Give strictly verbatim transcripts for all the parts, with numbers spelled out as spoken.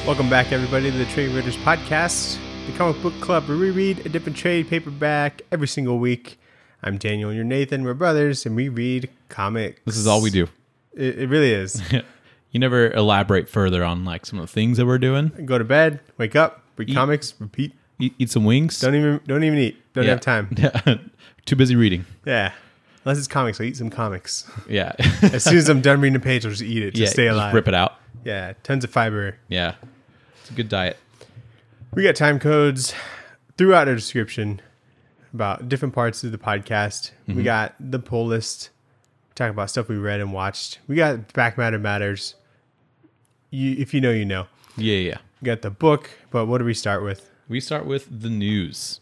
Welcome back, everybody, to the Trade Readers Podcast, the comic book club where we read a different trade paperback every single week. I'm Daniel and you're Nathan. We're brothers, and we read comics. This is all we do. It, it really is. You never elaborate further on like some of the things that we're doing. Go to bed, wake up, read Eat. comics, repeat. Eat, eat some wings. Don't even don't even eat. Don't Yeah. have time. Yeah. Too busy reading. Yeah. Unless it's comics, I'll eat some comics. Yeah. As soon as I'm done reading a page, I'll just eat it to yeah, stay just alive. rip it out. Yeah. Tons of fiber. Yeah. It's a good diet. We got time codes throughout our description about different parts of the podcast. Mm-hmm. We got the pull list. Talk about stuff we read and watched. We got Back Matter Matters. You, if you know, you know. Yeah, yeah. We got the book, but what do we start with? We start with the news.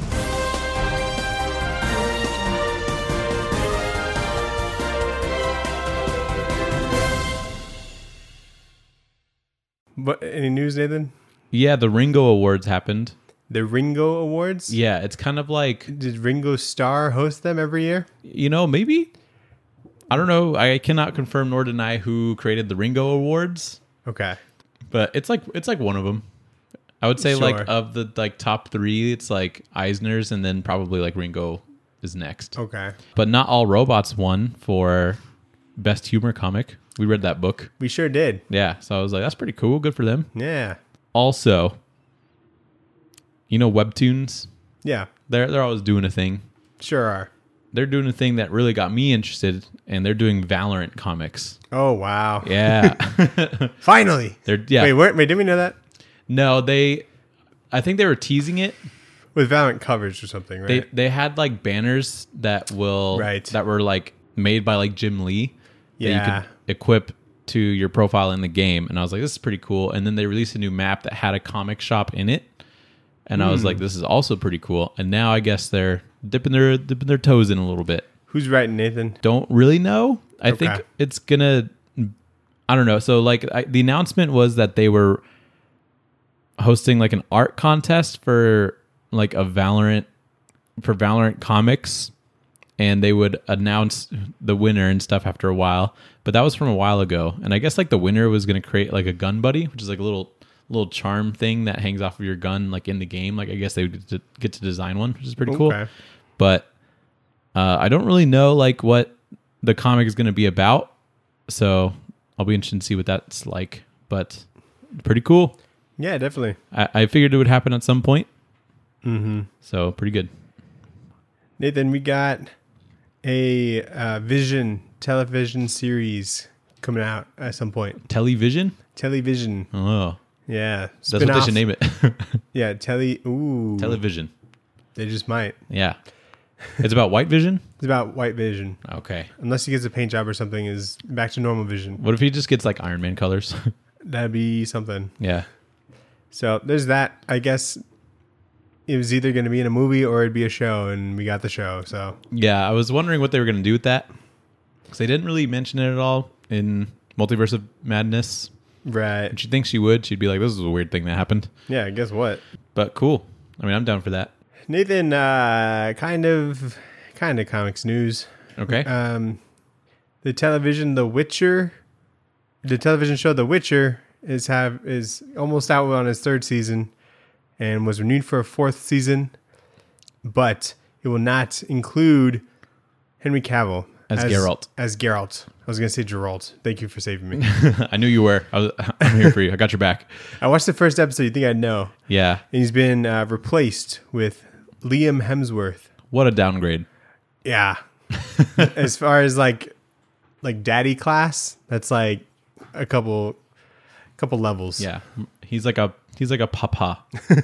What, any news, Nathan? Yeah, the Ringo Awards happened. The Ringo Awards? Yeah, it's kind of like, Did Ringo Starr host them every year? you know, maybe. I don't know. I cannot confirm nor deny who created the Ringo Awards, Okay. but it's like it's like one of them. I would say Sure. like of the like top three, it's like Eisner's, and then probably like Ringo is next. Okay. But Not All Robots won for best humor comic. We read that book. We sure did. Yeah, so I was like, that's pretty cool. Good for them. Yeah. Also, you know, Webtoons. Yeah. They're they're always doing a thing. Sure are. They're doing a thing that really got me interested, and they're doing Valorant comics. Oh, wow. Yeah, Finally. they're yeah. Wait, wait, wait, didn't we know that? No, they. I think they were teasing it. With Valorant covers or something, right? They they had like banners that will Right. that were like made by like Jim Lee. That Yeah. you could equip to your profile in the game, and I was like, this is pretty cool. And then they released a new map that had a comic shop in it, and I was like, this is also pretty cool. And now I guess they're dipping their dipping their toes in a little bit. Who's writing, Nathan? Don't really know. I Okay. think it's gonna. I don't know. So like I, the announcement was that they were hosting like an art contest for like a Valorant for Valorant comics, and they would announce the winner and stuff after a while. But that was from a while ago, and I guess like the winner was going to create like a gun buddy, which is like a little little charm thing that hangs off of your gun like in the game. Like I guess they would get to, get to design one, which is pretty cool. Okay. But uh, I don't really know like what the comic is going to be about, so I'll be interested to see what that's like. But pretty cool. Yeah, definitely. I, I figured it would happen at some point. Mm-hmm. So pretty good. Nathan, we got a uh, Vision television series coming out at some point. Television? Television. Oh, Yeah. that's what they should name it. Yeah, tele. Ooh. Television. They just might. Yeah. It's about white vision? It's about white vision. Okay. Unless he gets a paint job or something, is back to normal vision. What if he just gets like Iron Man colors? That'd be something. Yeah. So there's that. I guess it was either going to be in a movie or it'd be a show, and we got the show. So Yeah, I was wondering what they were going to do with that. Because they didn't really mention it at all in Multiverse of Madness. right. And she'd think she would. She'd be like, this is a weird thing that happened. Yeah. Guess what? But cool. I mean, I'm down for that. Nathan, uh, kind of, kind of comics news. Okay. Um, the television, The Witcher, the television show, The Witcher, is have is almost out on its third season, and was renewed for a fourth season, but it will not include Henry Cavill As Geralt. As Geralt, I was gonna say Geralt. Thank you for saving me. I knew you were. I was, I'm here for you. I got your back. I watched the first episode. You think I'd know? Yeah. And he's been uh, replaced with Liam Hemsworth. What a downgrade. Yeah. As far as like like daddy class, that's like a couple couple levels. Yeah. He's like a he's like a papa.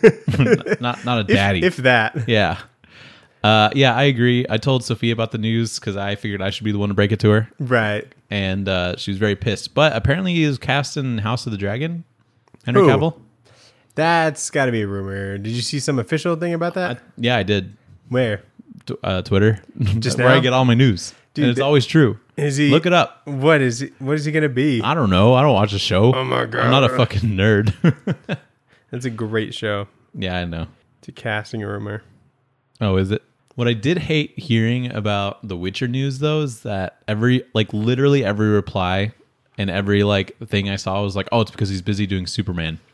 not not a daddy. If, if that. yeah. Uh, yeah, I agree. I told Sophia about the news because I figured I should be the one to break it to her. Right. And uh, she was very pissed. But apparently he is cast in House of the Dragon. Henry Who? Cavill. That's got to be a rumor. Did you see some official thing about that? I, yeah, I did. Where? T- uh, Twitter. Just where now? I get all my news. Dude, and it's th- always true. Is he? Look it up. What is he, what is he gonna be? I don't know. I don't watch the show. Oh my God. I'm not a fucking nerd. That's a great show. Yeah, I know. It's a casting rumor. Oh, is it? What I did hate hearing about the Witcher news, though, is that every, like, literally every reply and every, like, thing I saw was like, oh, it's because he's busy doing Superman.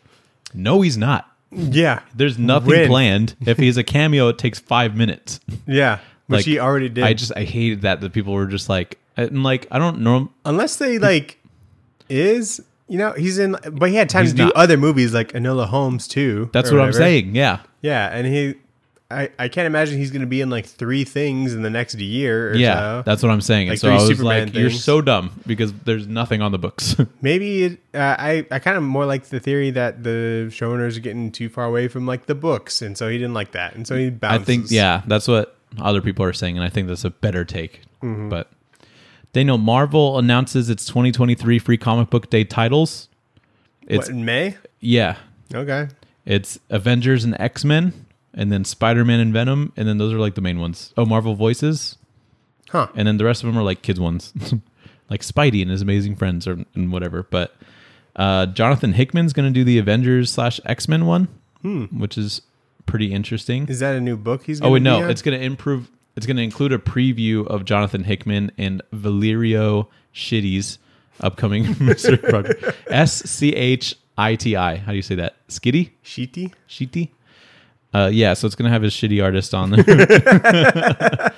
No, he's not. Yeah. There's nothing When? planned. If he's a cameo, it takes five minutes. Yeah. Which Like, he already did. I just I hated that that people were just like and like I don't know. Unless they like is you know he's in, but he had time He's to do not. other movies like Enola Holmes too. That's or what I'm whatever. saying. Yeah. Yeah, and he, I, I can't imagine he's going to be in like three things in the next year or Yeah, so. that's what I'm saying. And Like so three I was Superman like, "You're things. so dumb because there's nothing on the books." Maybe it, uh, I I kind of more like the theory that the showrunners are getting too far away from like the books, and so he didn't like that, and so he I bounces. think yeah, that's what other people are saying, and I think that's a better take. Mm-hmm. But Daniel, Marvel announces its twenty twenty-three Free Comic Book Day titles. It's What, in May? yeah, Okay. it's Avengers and X-Men, and then Spider-Man and Venom, and then those are like the main ones. Oh, Marvel Voices, Huh. and then the rest of them are like kids ones, like Spidey and his amazing friends or and whatever. But uh, Jonathan Hickman's going to do the Avengers slash X-Men one, Hmm. which is pretty interesting. Is that a new book he's Oh going wait, to no, be on? it's going to improve. It's going to include a preview of Jonathan Hickman and Valerio Schitti's upcoming mystery project. S C H I T I. How do you say that? Skitty? Sheety? Shitty? Uh, yeah, so it's going to have his shitty artist on there.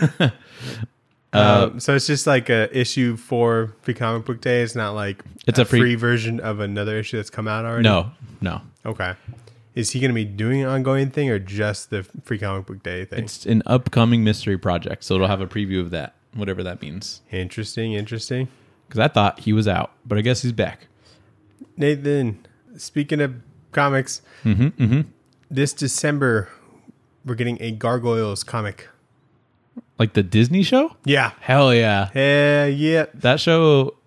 Um, so it's just like a issue for Free Comic Book Day. It's not like It's a, a free- free version of another issue that's come out already. no, no. Okay. Is he going to be doing an ongoing thing or just the Free Comic Book Day thing? It's an upcoming mystery project, so it'll have a preview of that, whatever that means. Interesting. Interesting. Because I thought he was out, but I guess he's back. Nathan, speaking of comics, Mm-hmm, mm-hmm. this December we're getting a Gargoyles comic. Like the Disney show? Yeah. Hell yeah. Hell yeah. That show,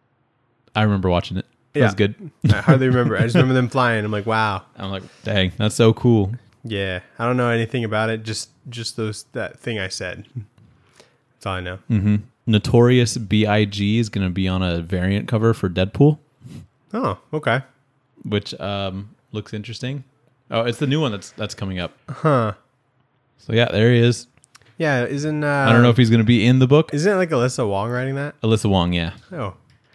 I remember watching it. It was Yeah. good. I hardly remember. I just remember them flying. I'm like, wow. I'm like, dang, that's so cool. Yeah. I don't know anything about it. Just just those that thing I said. That's all I know. Mm-hmm. Notorious B I G is going to be on a variant cover for Deadpool, Oh, okay. which um, looks interesting. Oh, it's the new one that's that's coming up. Huh. So yeah, there he is. Yeah, isn't uh I don't know if he's going to be in the book. isn't it like Alyssa Wong writing that? Alyssa Wong, yeah. Oh.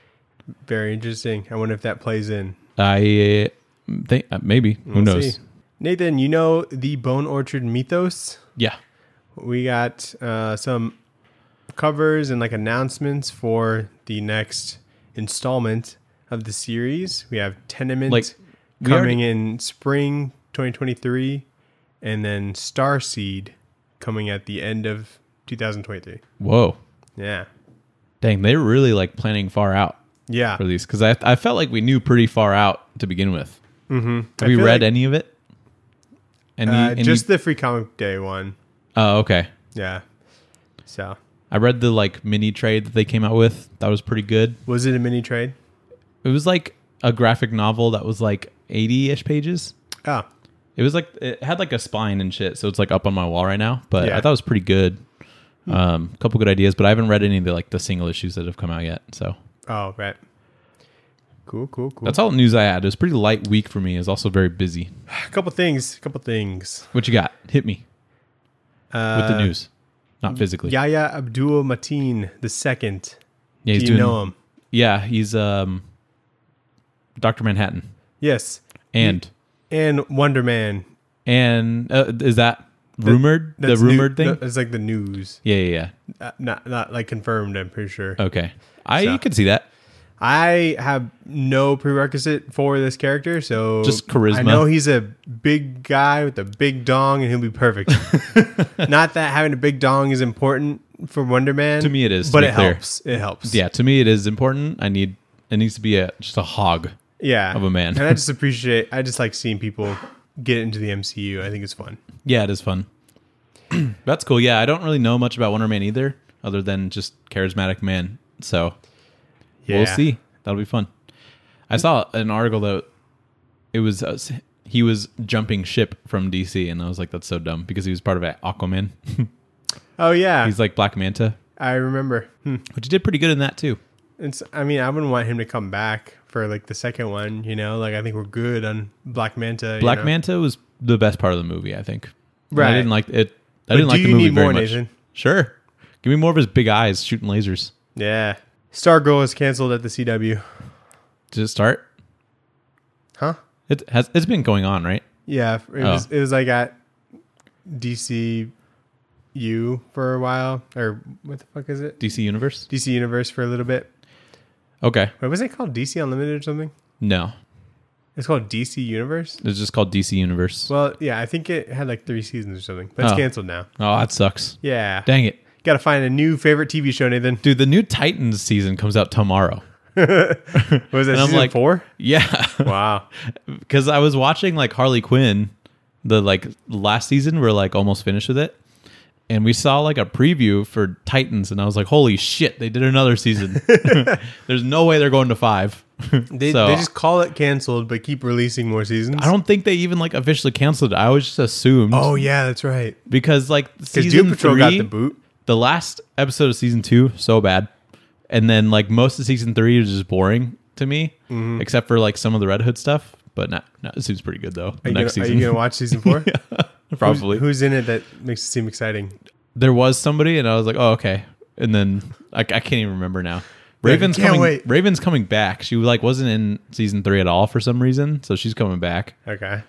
Very interesting. I wonder if that plays in. I uh, think uh, maybe. Who We'll knows? see. Nathan, you know the Bone Orchard mythos? Yeah. We got uh, some covers and like announcements for the next installment of the series. We have Tenement Like, we coming already- in spring twenty twenty-three, and then Starseed coming at the end of two thousand twenty-three. Whoa. Yeah. Dang, they're really like planning far out Yeah. for these because I I felt like we knew pretty far out to begin with. Mm-hmm. Have you read any of it? Any, Uh, any- just the Free Comic Day one. oh, okay. Yeah. So, I read the like mini trade that they came out with. That was pretty good. was it a mini trade? It was like a graphic novel that was like eighty-ish pages. Oh, It was like it had like a spine and shit, so it's like up on my wall right now. But Yeah. I thought it was pretty good. Um, a couple good ideas, but I haven't read any of the like the single issues that have come out yet. So oh, right. Cool, cool, cool. that's all the news I had. It was a pretty light week for me. It was also very busy. A couple things. A couple things. What you got? Hit me Uh, with the news, not physically. Yahya Abdul Mateen the second. Yeah, he's Do you doing. know him? Yeah, he's um, Doctor Manhattan, Yes. and And Wonder Man. and uh, is that rumored? The, That's rumored new- thing? It's like the news. yeah, yeah, Uh, not not like confirmed. I'm pretty sure. yeah. Okay, I So- could see that. I have no prerequisite for this character, so Just charisma. I know he's a big guy with a big dong, and he'll be perfect. Not that having a big dong is important for Wonder Man. To me it is, to but be it clear. helps. It helps. Yeah, to me it is important. I need it needs to be a just a hog. yeah, of a man. And I just appreciate. I just like seeing people get into the M C U. I think it's fun. Yeah, it is fun. That's cool. Yeah, I don't really know much about Wonder Man either, other than just charismatic man. So Yeah. we'll see. That'll be fun. I saw an article that it was uh, he was jumping ship from D C, and I was like, that's so dumb because he was part of Aquaman. Oh yeah, He's like Black Manta, I remember. Hmm. which he did pretty good in that too. It's. I mean, I wouldn't want him to come back for like the second one. You know, like I think we're good on Black Manta. Black you know? Manta was the best part of the movie, I think. And Right. I didn't like it. I But didn't like do the you movie need very more, much. Nathan? Sure. Give me more of his big eyes shooting lasers. Yeah. Stargirl is canceled at the C W. Did it start? Huh? It has. It's been going on, right? Yeah, it Oh. was it was like at D C U for a while, or what the fuck is it? D C Universe. D C Universe for a little bit. Okay. What was it called? D C Unlimited or something? No, It's called D C Universe. it's just called D C Universe. Well, yeah, I think it had like three seasons or something, but it's Oh. canceled now. Oh, that sucks. Yeah, Dang it, got to find a new favorite T V show, Nathan. dude. The new Titans season comes out tomorrow. What was that? And I'm Season like- four? Yeah, Wow. because I was watching like Harley Quinn, the like last season. We're like almost finished with it, and we saw like a preview for Titans, and I was like, "Holy shit! They did another season. There's no way they're going to five." They, So- they just call it canceled, but keep releasing more seasons. I don't think they even like officially canceled it. I always just assumed. Oh yeah, that's right. because like Because season Doom Patrol three, got the boot. the last episode of season two, so bad, and then like most of season three is just boring to me, Mm-hmm. except for like some of the Red Hood stuff. But no, no, it seems pretty good though. The Are you, next gonna, are season, you gonna watch season four? probably. Who's, who's in it that makes it seem exciting? There was somebody, and I was like, oh okay, and then I, I can't even remember now. Raven's can't coming. wait. Raven's coming back. She like wasn't in season three at all for some reason, so she's coming back. Okay.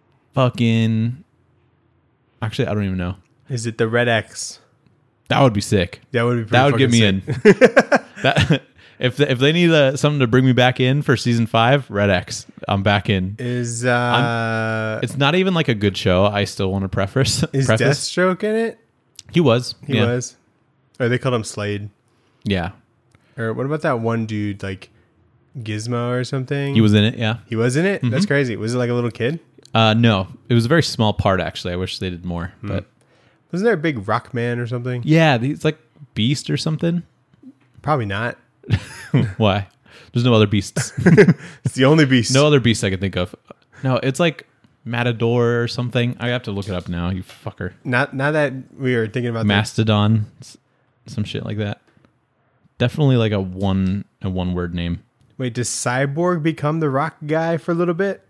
Fucking. Actually, I don't even know. Is it the Red X? That would be sick. That would be. That would pretty get me fucking in. that if if they need uh, something to bring me back in for season five, Red X, I'm back in. sick. Is uh It's not even like a good show. I still want to preface. is preface. Deathstroke in it? He was. He yeah. was. Or they called him Slade. Yeah, Or what about that one dude like Gizmo or something? he was in it. Yeah. He was in it. Mm-hmm. That's crazy. Was it like a little kid? Uh, no, it was a very small part actually. I wish they did more. Hmm. But Wasn't there a big rock man or something? yeah, he's like Beast or something. Probably not. Why? There's no other beasts. It's the only beast. No other beasts I can think of. No, it's like Matador or something. I have to look it up now. You fucker. Not now that we were thinking about Mastodon, s- some shit like that. Definitely like a one a one word name. the, wait, does Cyborg become the rock guy for a little bit?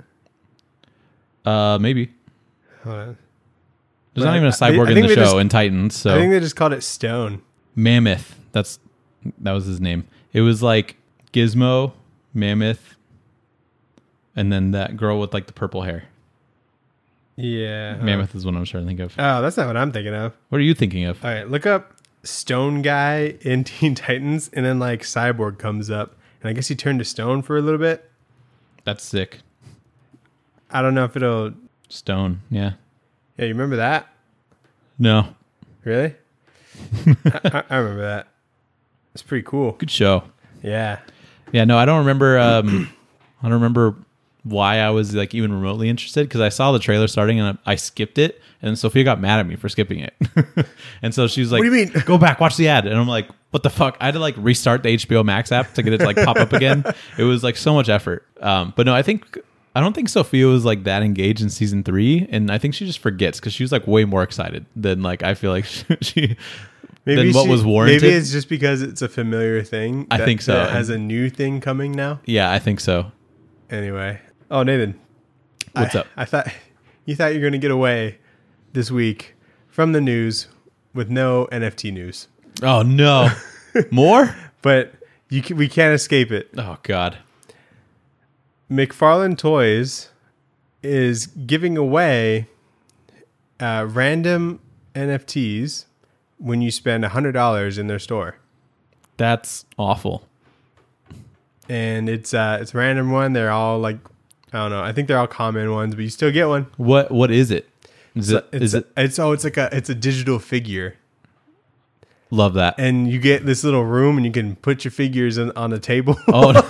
Uh, maybe Hold on. there's But not even a I- I cyborg in think the they show just- in Titans. I think So they just called it Stone. Mammoth. That's that was his name. It was like Gizmo, Mammoth, and then that girl with like the purple hair. Yeah. Mammoth is what I'm trying to think of. Oh, that's not what I'm thinking of. What are you thinking of? All right, look up Stone guy in Teen Titans, and then like Cyborg comes up, and I guess he turned to stone for a little bit. That's sick. I don't know if it'll. Stone. Yeah. Yeah, you remember that? No. Really? I, I remember that. It's pretty cool. Good show. Yeah. Yeah, no, I don't remember. Um, I don't remember why I was like even remotely interested because I saw the trailer starting and I, I skipped it, and then Sophia got mad at me for skipping it, and so she was like, What do you mean? Go back, watch the ad." And I'm like, "What the fuck?" I had to like restart the H B O Max app to get it to like pop up again. It was like so much effort. Um, but no, I think I don't think Sophia was like that engaged in season three, and I think she just forgets because she was like way more excited than like I feel like she. she than what she- was warranted. Maybe it's just because it's a familiar thing. I that- think so. that has a new thing coming now. Yeah, I think so. Anyway. Oh, Nathan. What's I, up? I thought you thought you were going to get away this week from the news with no N F T news, Oh no, more? but you can, we can't escape it. Oh god. McFarlane Toys is giving away uh, random N F Ts when you spend one hundred dollars in their store. That's awful. And it's uh, it's a random one. They're all like, I don't know. I think they're all common ones, but you still get one. What what is it? Is it It's is it it's oh it's like a it's a digital figure. love that. And you get this little room and you can put your figures in, on a table. Oh no.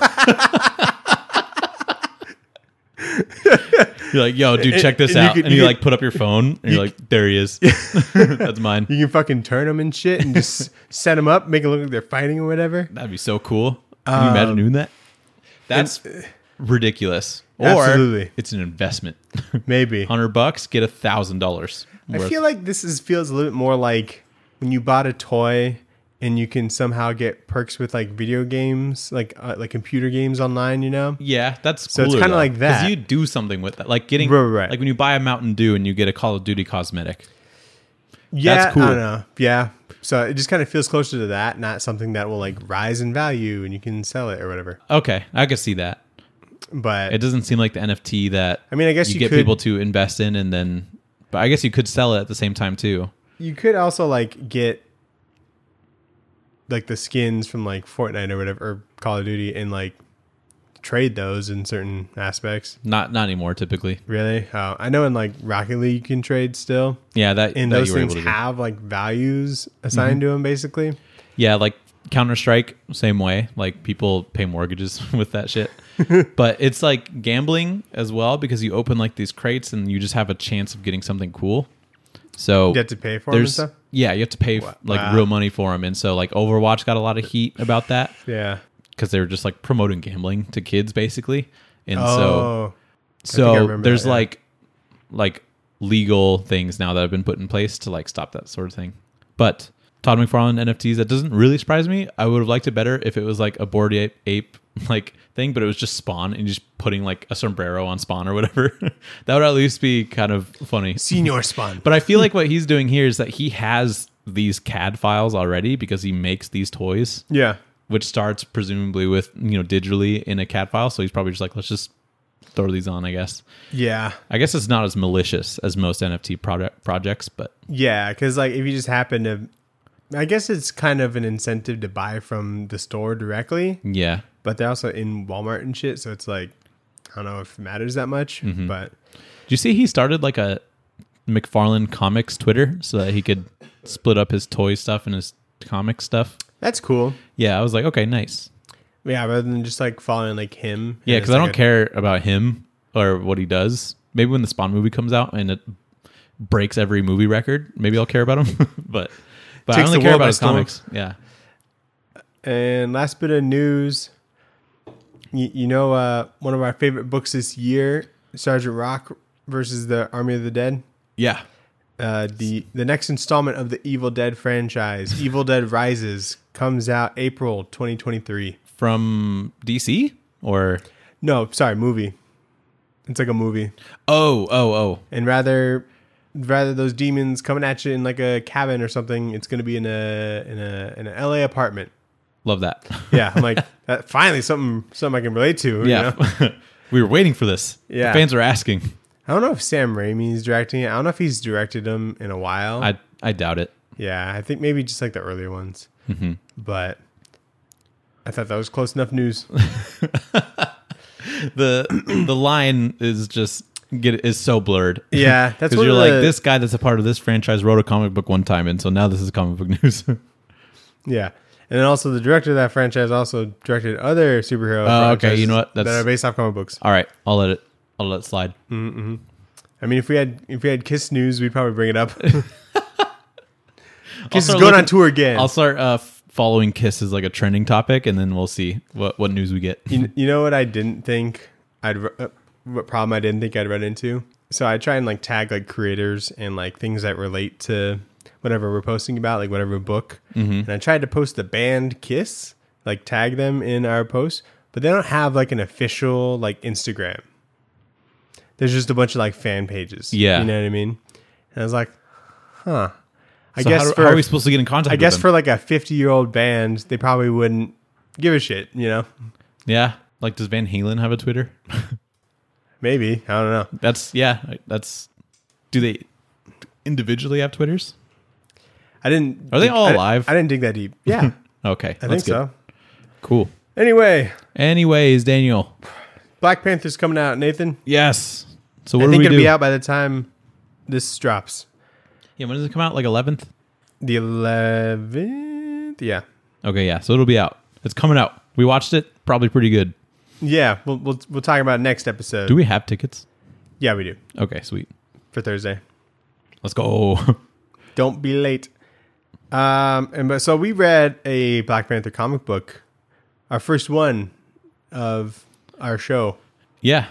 You're like, yo, dude, check this And you out. can- and you you can- like put up your phone and you're like, there he is. That's mine. You can fucking turn them and shit and just set them up, make it look like they're fighting or whatever. That'd be so cool. Can you imagine Um, doing that? That's ridiculous. Or Absolutely. it's an investment. Maybe. Hundred bucks, get a thousand dollars. I feel like this is feels a little bit more like when you bought a toy and you can somehow get perks with like video games, like uh, like computer games online, you know? Yeah, that's So it's cooler, kinda though, like that. because you do something with that, like getting Right, right. like when you buy a Mountain Dew and you get a Call of Duty cosmetic. Yeah, That's cool. I don't know. Yeah. So it just kind of feels closer to that, not something that will like rise in value and you can sell it or whatever. Okay, I can see that. But It doesn't seem like the N F T that I mean, I guess you, you, get could, people to invest in, and then, but I guess you could sell it at the same time too. You could also like get like the skins from like Fortnite or whatever, or Call of Duty, and like trade those in certain aspects. Not not anymore typically. Really? Oh, I know in like Rocket League you can trade still, Yeah, that and that those you were things able to do. have like values assigned to them, basically. Yeah, like Counter Strike, same way. Like people pay mortgages with that shit. But it's like gambling as well, because you open like these crates and you just have a chance of getting something cool. So You have to pay for them and there's stuff. yeah, you have to pay Wow. like Wow. real money for them, and so like Overwatch got a lot of heat about that Yeah. because they were just like promoting gambling to kids basically, and so Oh, think I so remember there's that, yeah. like like legal things now that have been put in place to like stop that sort of thing. But Todd McFarlane N F Ts, that doesn't really surprise me. I would have liked it better if it was like a Bored Ape, ape like thing, but it was just Spawn and just putting like a sombrero on Spawn or whatever. That would at least be kind of funny. Senior Spawn. But I feel like what he's doing here is that he has these C A D files already because he makes these toys, Yeah. which starts presumably with, you know, digitally in a C A D file. So he's probably just like, let's just throw these on, I guess. Yeah. I guess it's not as malicious as most N F T product projects, but Yeah, because like if you just happen to, I guess it's kind of an incentive to buy from the store directly, yeah. but they're also in Walmart and shit, so it's like I don't know if it matters that much. Mm-hmm. But Do you see he started like a McFarlane Comics Twitter so that he could split up his toy stuff and his comic stuff? that's cool. Yeah, I was like, okay, nice. Yeah, rather than just like following like him. Yeah, and because it's I like don't a- care about him or what he does. Maybe when the Spawn movie comes out and it breaks every movie record, maybe I'll care about him. but but I Takes only the care world about by his storm. comics. Yeah. And last bit of news, you, you know, uh, one of our favorite books this year, Sergeant Rock versus the Army of the Dead. Yeah. Uh, the the next installment of the Evil Dead franchise, Evil Dead Rises, comes out April twenty twenty-three. From D C or No, sorry, movie. It's like a movie, oh oh oh and rather rather those demons coming at you in like a cabin or something, it's going to be in a in a in an L A apartment. love that. Yeah, I'm like that, finally something something I can relate to. You Yeah. know? We were waiting for this. Yeah. The fans are asking. I don't know if Sam Raimi's directing it. I don't know if he's directed them in a while. I I doubt it. yeah, I think maybe just like the earlier ones. Mm-hmm. But I thought that was close enough news. The the line is just get is so blurred. Yeah, that's Because what you're the, like, this guy that's a part of this franchise wrote a comic book one time, and so now this is comic book news. Yeah, and then also the director of that franchise also directed other superhero. Oh, okay, franchises you know what? that That's- are based off comic books. All right, I'll let it. I'll let it slide. I mean, if we had if we had Kiss news, we'd probably bring it up. Kiss is start going on looking- tour again. I'll start uh, f- following Kiss as like a trending topic, and then we'll see what, what news we get. you, you know what I didn't think I'd ru- uh, what problem I didn't think I'd run into. So I try and like tag like creators and like things that relate to whatever we're posting about, like whatever book. Mm-hmm. And I tried to post the band Kiss, like tag them in our post, but they don't have like an official like Instagram. There's just a bunch of like fan pages. Yeah. You know what I mean? And I was like, huh. I So guess how, do- for how are we supposed to get in contact? I guess with for them? like a fifty year old band, they probably wouldn't give a shit, you know? yeah, like does Van Halen have a Twitter? Maybe. I don't know. That's yeah. That's do they individually have Twitters? I didn't. Are they dig- all I, alive? I didn't dig that deep. Yeah, Okay, I think that's good. so. Cool. Anyway, Anyways, Daniel. Black Panther's coming out, Nathan. Yes. So what I do think we it'll do? be out by the time this drops. Yeah, when does it come out? Like eleventh? The eleventh. Yeah. Okay, yeah. So it'll be out. It's coming out. We watched it. Probably pretty good. Yeah. We'll we'll we'll talk about it next episode. Do we have tickets? Yeah, we do Okay, sweet. for Thursday. Let's go. Don't be late. Um, and but so we read a Black Panther comic book, our first one of our show, yeah.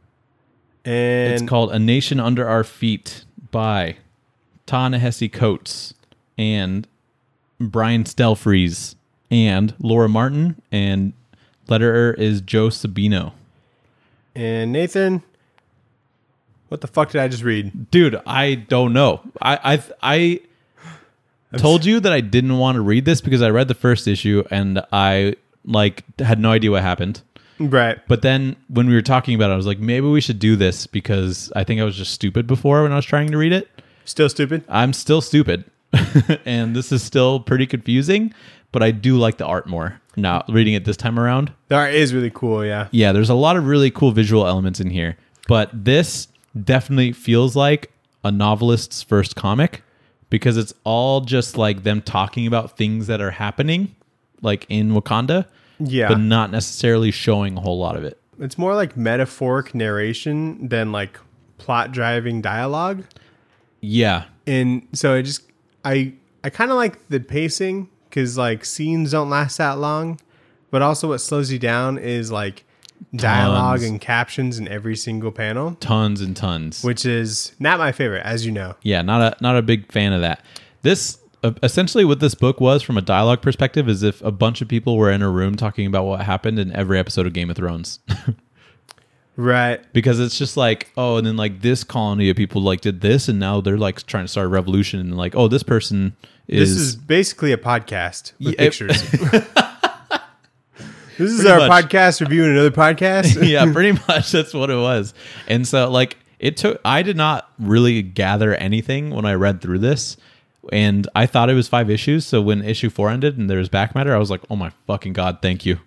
and It's called A Nation Under Our Feet by Ta-Nehisi Coates and Brian Stelfreeze and Laura Martin, and letterer is Joe Sabino. and Nathan. What the fuck did I just read? Dude, I don't know. I I I told you that I didn't want to read this because I read the first issue and I like had no idea what happened. Right. But then when we were talking about it, I was like, maybe we should do this because I think I was just stupid before when I was trying to read it. Still stupid? I'm still stupid. And this is still pretty confusing, but I do like the art more now reading it this time around. The art is really cool, yeah. Yeah, there's a lot of really cool visual elements in here, but this definitely feels like a novelist's first comic because it's all just like them talking about things that are happening like in Wakanda, Yeah. but not necessarily showing a whole lot of it. It's more like metaphoric narration than like plot driving dialogue. Yeah. And so I just I I kind of like the pacing because like scenes don't last that long, but also what slows you down is like dialogue Tons. and captions in every single panel, Tons and tons. which is not my favorite, as you know. Yeah, not a not a big fan of that. This uh, essentially what this book was from a dialogue perspective is if a bunch of people were in a room talking about what happened in every episode of Game of Thrones. Right. Because it's just like, oh, and then like this colony of people like did this, and now they're like trying to start a revolution, and like, oh, this person is. This is basically a podcast with Yeah, pictures. This is Pretty our much. podcast reviewing another podcast. Yeah, pretty much that's what it was. And so like it took I did not really gather anything when I read through this. And I thought it was five issues. So when issue four ended and there was back matter, I was like, oh my fucking God, thank you.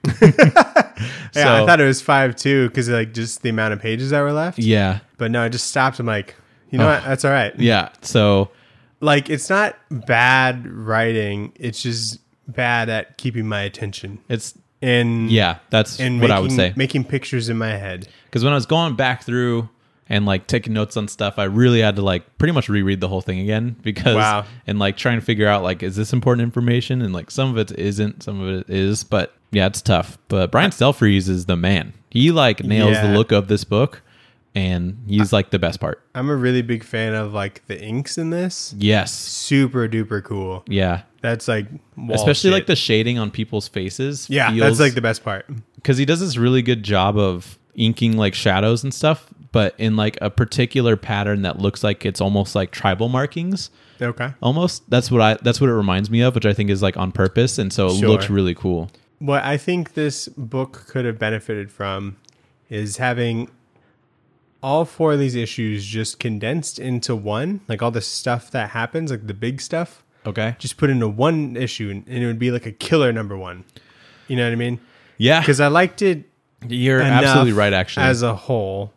Yeah, So- I thought it was five too because like just the amount of pages that were left. Yeah. But no, I just stopped. I'm like, you know Oh. what? That's all right. Yeah. So Like it's not bad writing. It's just bad at keeping my attention. it's And yeah, that's and what making, I would say. making pictures in my head. Because when I was going back through and like taking notes on stuff, I really had to like pretty much reread the whole thing again because Wow. and like trying to figure out like is this important information, and like some of it isn't, some of it is, but yeah, it's tough. But Brian Stelfreeze is the man. He like nails Yeah. the look of this book, and he's like the best part. I'm a really big fan of like the inks in this. Yes. Super duper cool. Yeah. That's like wall Especially shit. like the shading on people's faces. yeah. feels- That's like the best part. because he does this really good job of inking like shadows and stuff, but in like a particular pattern that looks like it's almost like tribal markings. Okay. Almost that's what I that's what it reminds me of, which I think is like on purpose, and so it Sure. looks really cool. What I think this book could have benefited from is having all four of these issues just condensed into one, like all the stuff that happens, like the big stuff, Okay. just put into one issue, and it would be like a killer number one. You know what I mean? Yeah, Because I liked it you're enough absolutely right. Actually, as a whole.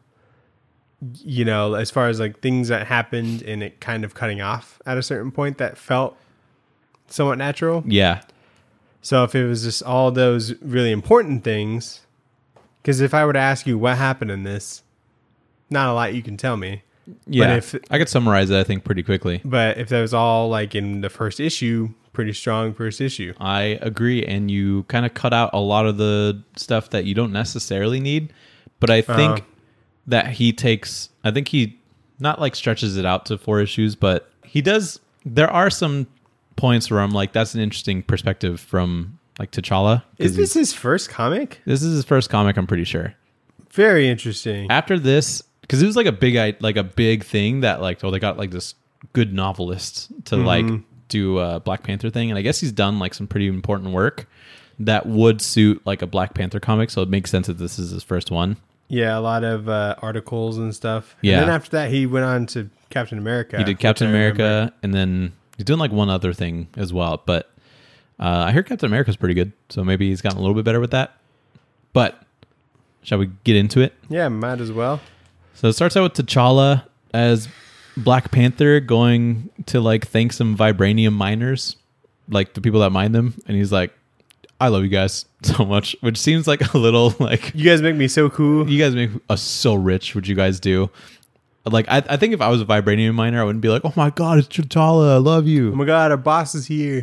You know, as far as like things that happened and it kind of cutting off at a certain point that felt somewhat natural. yeah, So if it was just all those really important things, because if I were to ask you what happened in this, not a lot you can tell me. yeah. if- I could summarize it, I think, pretty quickly. But if that was all like in the first issue, pretty strong first issue. I agree, and you kind of cut out a lot of the stuff that you don't necessarily need. But I think Uh-huh. that he takes, I think he not like stretches it out to four issues, but he does. There are some points where I'm like, that's an interesting perspective from like T'Challa. 'cause Is this he's- his first comic? this is his first comic? I'm pretty sure. Very interesting. After this, because it was like a big, i- like a big thing that like, oh, they got like this good novelist to like do a Black Panther thing, and I guess he's done like some pretty important work that would suit like a Black Panther comic. So it makes sense that this is his first one. Yeah, a lot of uh, articles and stuff. Yeah. And then after that, he went on to Captain America. He did which Captain I remember. America, and then he's doing like one other thing as well. But uh, I heard Captain America's pretty good, so maybe he's gotten a little bit better with that. But shall we get into it? Yeah, might as well. So it starts out with T'Challa as Black Panther going to like thank some vibranium miners, like the people that mine them, and he's like, "I love you guys so much," which seems like a little like, You guys make me so cool. you guys make us so rich. What you guys do? Like, I, I think if I was a vibranium miner, I wouldn't be like, "Oh my God, it's T'Challa, I love Oh you." my god, our boss is here.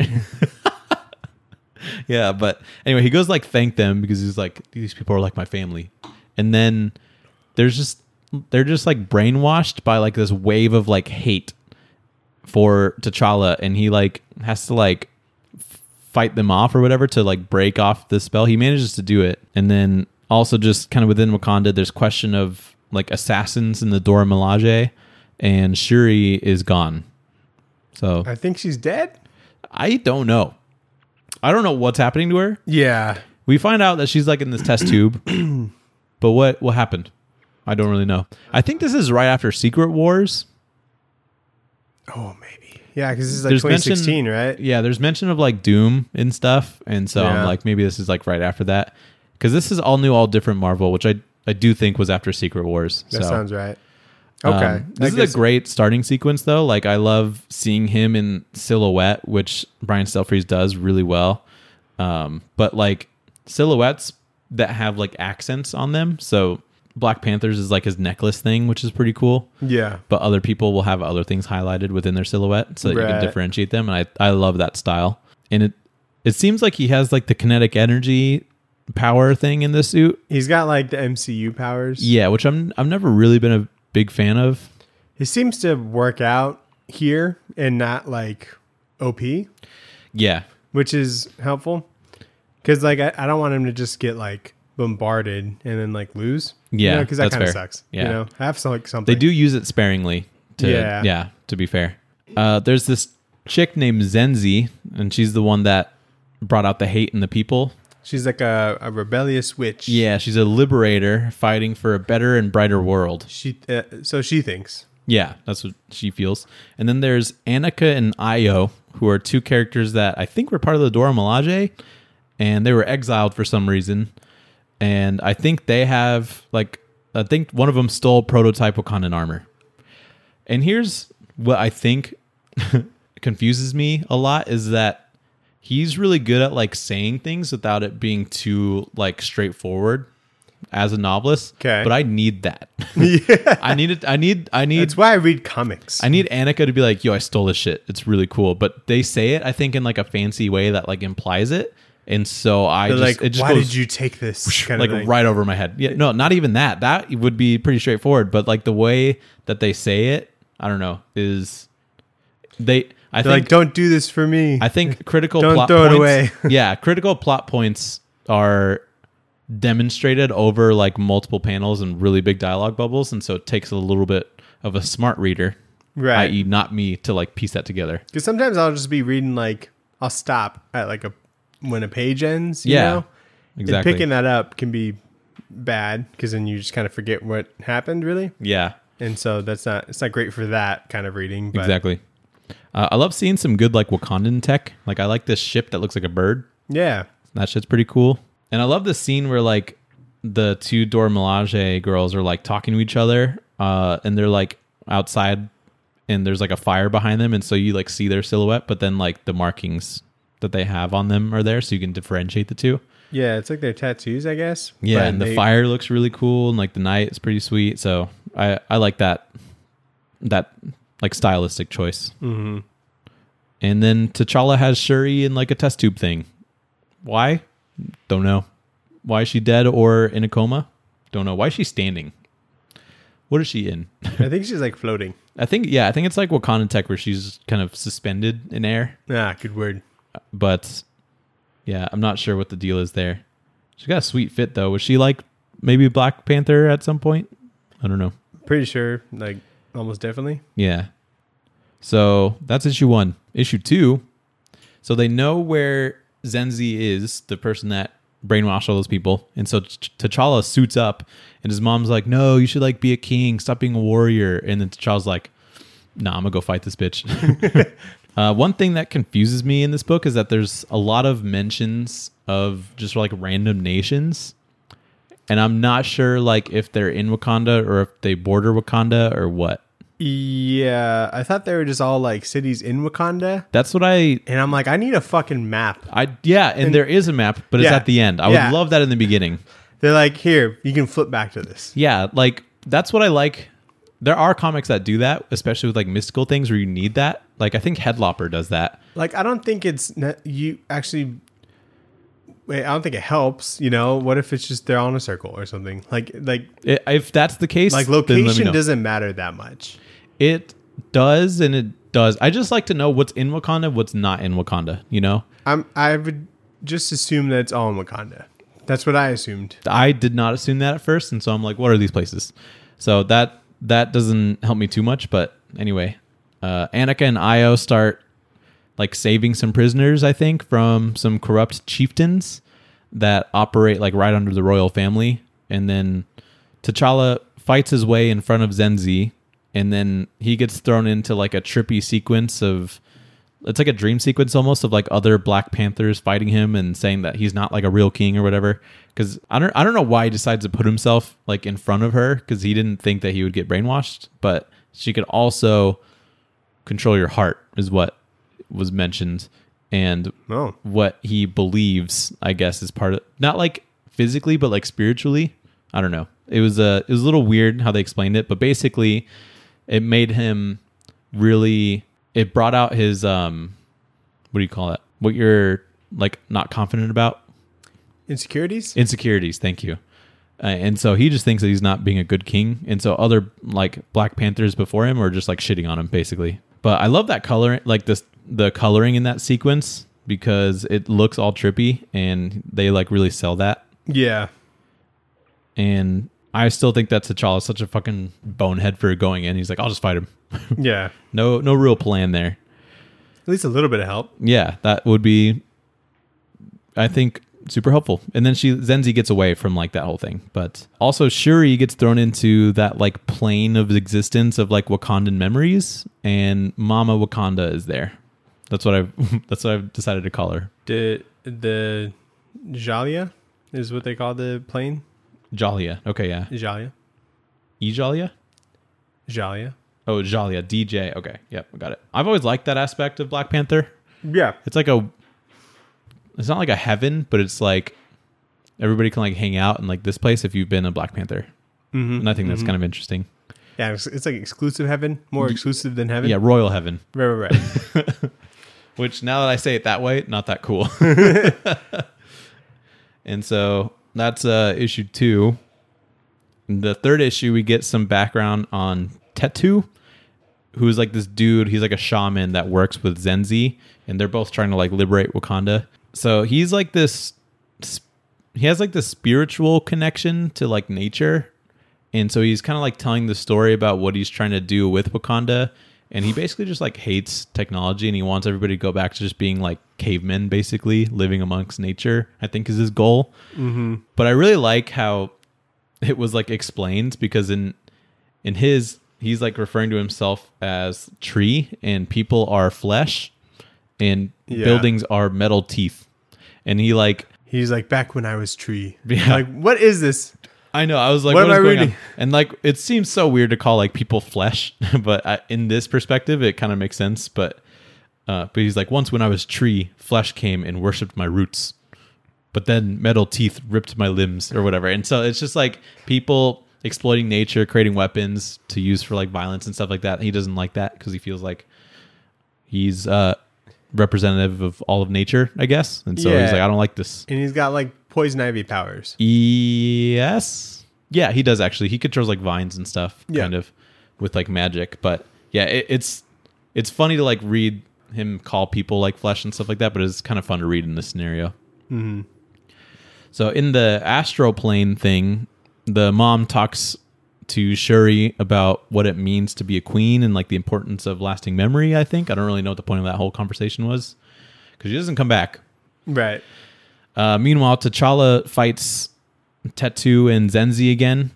Yeah, but anyway, he goes like thank them because he's like, these people are like my family, and then there's just they're just like brainwashed by like this wave of like hate for T'Challa, and he like has to like f- fight them off or whatever to like break off the spell. He manages to do it, and then also just kind of within Wakanda, there's question of like assassins in the Dora Milaje, and Shuri is gone. So I think she's dead. I don't know. I don't know what's happening to her. Yeah. We find out that she's like in this test tube, but what what happened? I don't really know. I think this is right after Secret Wars. Oh, maybe. Yeah, because this is like There's twenty sixteen, mention, right? Yeah, there's mention of like Doom and stuff, and so Yeah. I'm like, maybe this is like right after that, because this is all new, all different Marvel, which I I do think was after Secret Wars. That so. sounds right. Okay. Um, this I is guess- a great starting sequence, though. Like, I love seeing him in silhouette, which Brian Stelfreeze does really well. Um, but like silhouettes that have like accents on them. So Black Panther's is like his necklace thing, which is pretty cool. Yeah. But other people will have other things highlighted within their silhouette, so that you Right. can differentiate them. And I I love that style. And it it seems like he has like the kinetic energy power thing in this suit. He's got like the M C U powers. Yeah, which I'm I've never really been a big fan of. He seems to work out here and not like O P, Yeah. which is helpful. Because like I, I don't want him to just get like bombarded and then like lose. Yeah, Because that that's kind of fair. sucks. Yeah. You know, have some, like something. They do use it sparingly. To, yeah. Yeah. to be fair. Uh, there's this chick named Zenzi, and she's the one that brought out the hate in the people. She's like a, a rebellious witch. Yeah, she's a liberator fighting for a better and brighter world. She uh, so she thinks. Yeah, that's what she feels. And then there's Annika and Io, who are two characters that I think were part of the Dora Milaje, and they were exiled for some reason. And I think they have, like, I think one of them stole prototype Wakandan armor. And here's what I think confuses me a lot is that he's really good at, like, saying things without it being too, like, straightforward as a novelist. Okay. But I need that. Yeah. I need it. I need, I need, That's why I read comics. I need Annika to be like, yo, I stole this shit. It's really cool. But they say it, I think, in like a fancy way that like implies it. And so I They're just, like, it just why goes did you take this? Kind like of thing. right over my head. Yeah, no, not even that. That would be pretty straightforward. But like the way that they say it, I don't know, is they, I They're think, like, don't do this for me. I think critical Don't plot throw it points, away. yeah, critical plot points are demonstrated over like multiple panels and really big dialogue bubbles, and so it takes a little bit of a smart reader, Right. that is, not me, to like piece that together. Because sometimes I'll just be reading like I'll stop at like a when a page ends. You Yeah, know? exactly. And picking that up can be bad because then you just kind of forget what happened really, Yeah, and so that's not it's not great for that kind of reading. But exactly. Uh, I love seeing some good like Wakandan tech. Like I like this ship that looks like a bird. Yeah. That shit's pretty cool. And I love the scene where like the two Dora Milaje girls are like talking to each other, uh, and they're like outside, and there's like a fire behind them, and so you like see their silhouette, but then like the markings that they have on them are there, so you can differentiate the two. Yeah, it's like their tattoos, I guess. Yeah, But and the they- fire looks really cool, and like the night is pretty sweet. So I I like that that like stylistic choice. Mhm. And then T'Challa has Shuri in like a test tube thing. Why? Don't know. Why is she dead or in a coma? Don't know. Why is she standing? What is she in? I think she's like floating. I think, yeah, I think it's like Wakandan tech where she's kind of suspended in air. Ah, good word. But yeah, I'm not sure what the deal is there. She's got a sweet fit though. Was she like maybe Black Panther at some point? I don't know. Pretty sure, like almost definitely. Yeah. So that's issue one. Issue two. So they know where Zenzi is, the person that brainwashed all those people. And so T- T'Challa suits up and his mom's like, no, you should like be a king. Stop being a warrior. And then T'Challa's like, nah, I'm gonna go fight this bitch. uh, one thing that confuses me in this book is that there's a lot of mentions of just like random nations. And I'm not sure like if they're in Wakanda or if they border Wakanda or what. Yeah, I thought they were just all like cities in Wakanda, That's what I and I'm like, I need a fucking map. I yeah, and, And- there is a map, but it's Yeah. at the end. I Yeah. would love that in the beginning. They're like, here, you can flip back to this. Yeah, like that's what I like. There are comics that do that, especially with like mystical things where you need that. Like I think Headlopper does that. Like, I don't think it's ne- you actually. Wait, I don't think it helps. You know, what if it's just they're on a circle or something? Like, like, I if that's the case, like then let me location know. doesn't matter that much. It does, and it does. I just like to know what's in Wakanda, what's not in Wakanda. You know, I'm. I would just assume that it's all in Wakanda. That's what I assumed. I did not assume that at first, and so I'm like, what are these places? So that that doesn't help me too much. But anyway, uh, Annika and Io start like saving some prisoners, I think, from some corrupt chieftains that operate like right under the royal family. And then T'Challa fights his way in front of Zenzi, and then he gets thrown into like a trippy sequence of, it's like a dream sequence almost of like other Black Panthers fighting him and saying that he's not like a real king or whatever. Because I don't I don't know why he decides to put himself like in front of her, because he didn't think that he would get brainwashed, but she could also control your heart is what was mentioned. And Oh. what he believes, I guess, is part of, not like physically, but like spiritually. I don't know. It was a it was a little weird how they explained it, but basically it made him really, it brought out his um what do you call it? What you're like not confident about? Insecurities? Insecurities, thank you. Uh, and so he just thinks that he's not being a good king, and so other like Black Panthers before him are just like shitting on him basically. But I love that color, like this the coloring in that sequence, because it looks all trippy and they like really sell that. Yeah. And I still think that T'Challa is such a fucking bonehead for going in. He's like, I'll just fight him. Yeah. no, no real plan there. At least a little bit of help. Yeah, that would be, I think, super helpful. And then she Zenzi gets away from like that whole thing. But also Shuri gets thrown into that like plane of existence of like Wakandan memories, and Mama Wakanda is there. That's what I've that's what I've decided to call her. The the Jalia is what they call the plane. Jalia. Okay, yeah. Jalia. E-Jalia? Jalia. Oh, Jalia. D J. Okay, yep, got it. I've always liked that aspect of Black Panther. Yeah. It's like a, it's not like a heaven, but it's like everybody can like hang out in like this place if you've been a Black Panther. Mm-hmm. And I think that's mm-hmm. kind of interesting. Yeah, it's, it's like exclusive heaven, more exclusive than heaven. Yeah, royal heaven. Right, right, right. Which now that I say it that way, not that cool. And so that's uh, issue two. In the third issue, we get some background on Tetu, who's like this dude. He's like a shaman that works with Zenzi, and they're both trying to like liberate Wakanda. So he's like this, he has like this spiritual connection to like nature. And so he's kind of like telling the story about what he's trying to do with Wakanda. And he basically just like hates technology, and he wants everybody to go back to just being like cavemen, basically living amongst nature, I think is his goal. Mm-hmm. But I really like how it was like explained, because in in his, he's like referring to himself as tree, and people are flesh, and Yeah. buildings are metal teeth. And he like, He's like, back when I was tree. Yeah. Like, what is this? I know. I was like, What what, am is I going reading? on? And like, it seems so weird to call like people flesh, but I, in this perspective, it kind of makes sense. But, uh, but he's like, once when I was tree, flesh came and worshipped my roots, but then metal teeth ripped my limbs or whatever. And so it's just like people exploiting nature, creating weapons to use for like violence and stuff like that. He doesn't like that because he feels like he's uh, representative of all of nature, I guess. And so Yeah. he's like, I don't like this. And he's got like poison ivy powers. Yes. Yeah, he does actually. He controls like vines and stuff, Yeah. kind of, with like magic. But yeah, it, it's it's funny to like read him call people like flesh and stuff like that. But it's kind of fun to read in this scenario. Mm-hmm. So in the astral plane thing, the mom talks to Shuri about what it means to be a queen and like the importance of lasting memory. I think I don't really know what the point of that whole conversation was, because she doesn't come back. Right. Uh, meanwhile, T'Challa fights Tetu and Zenzi again.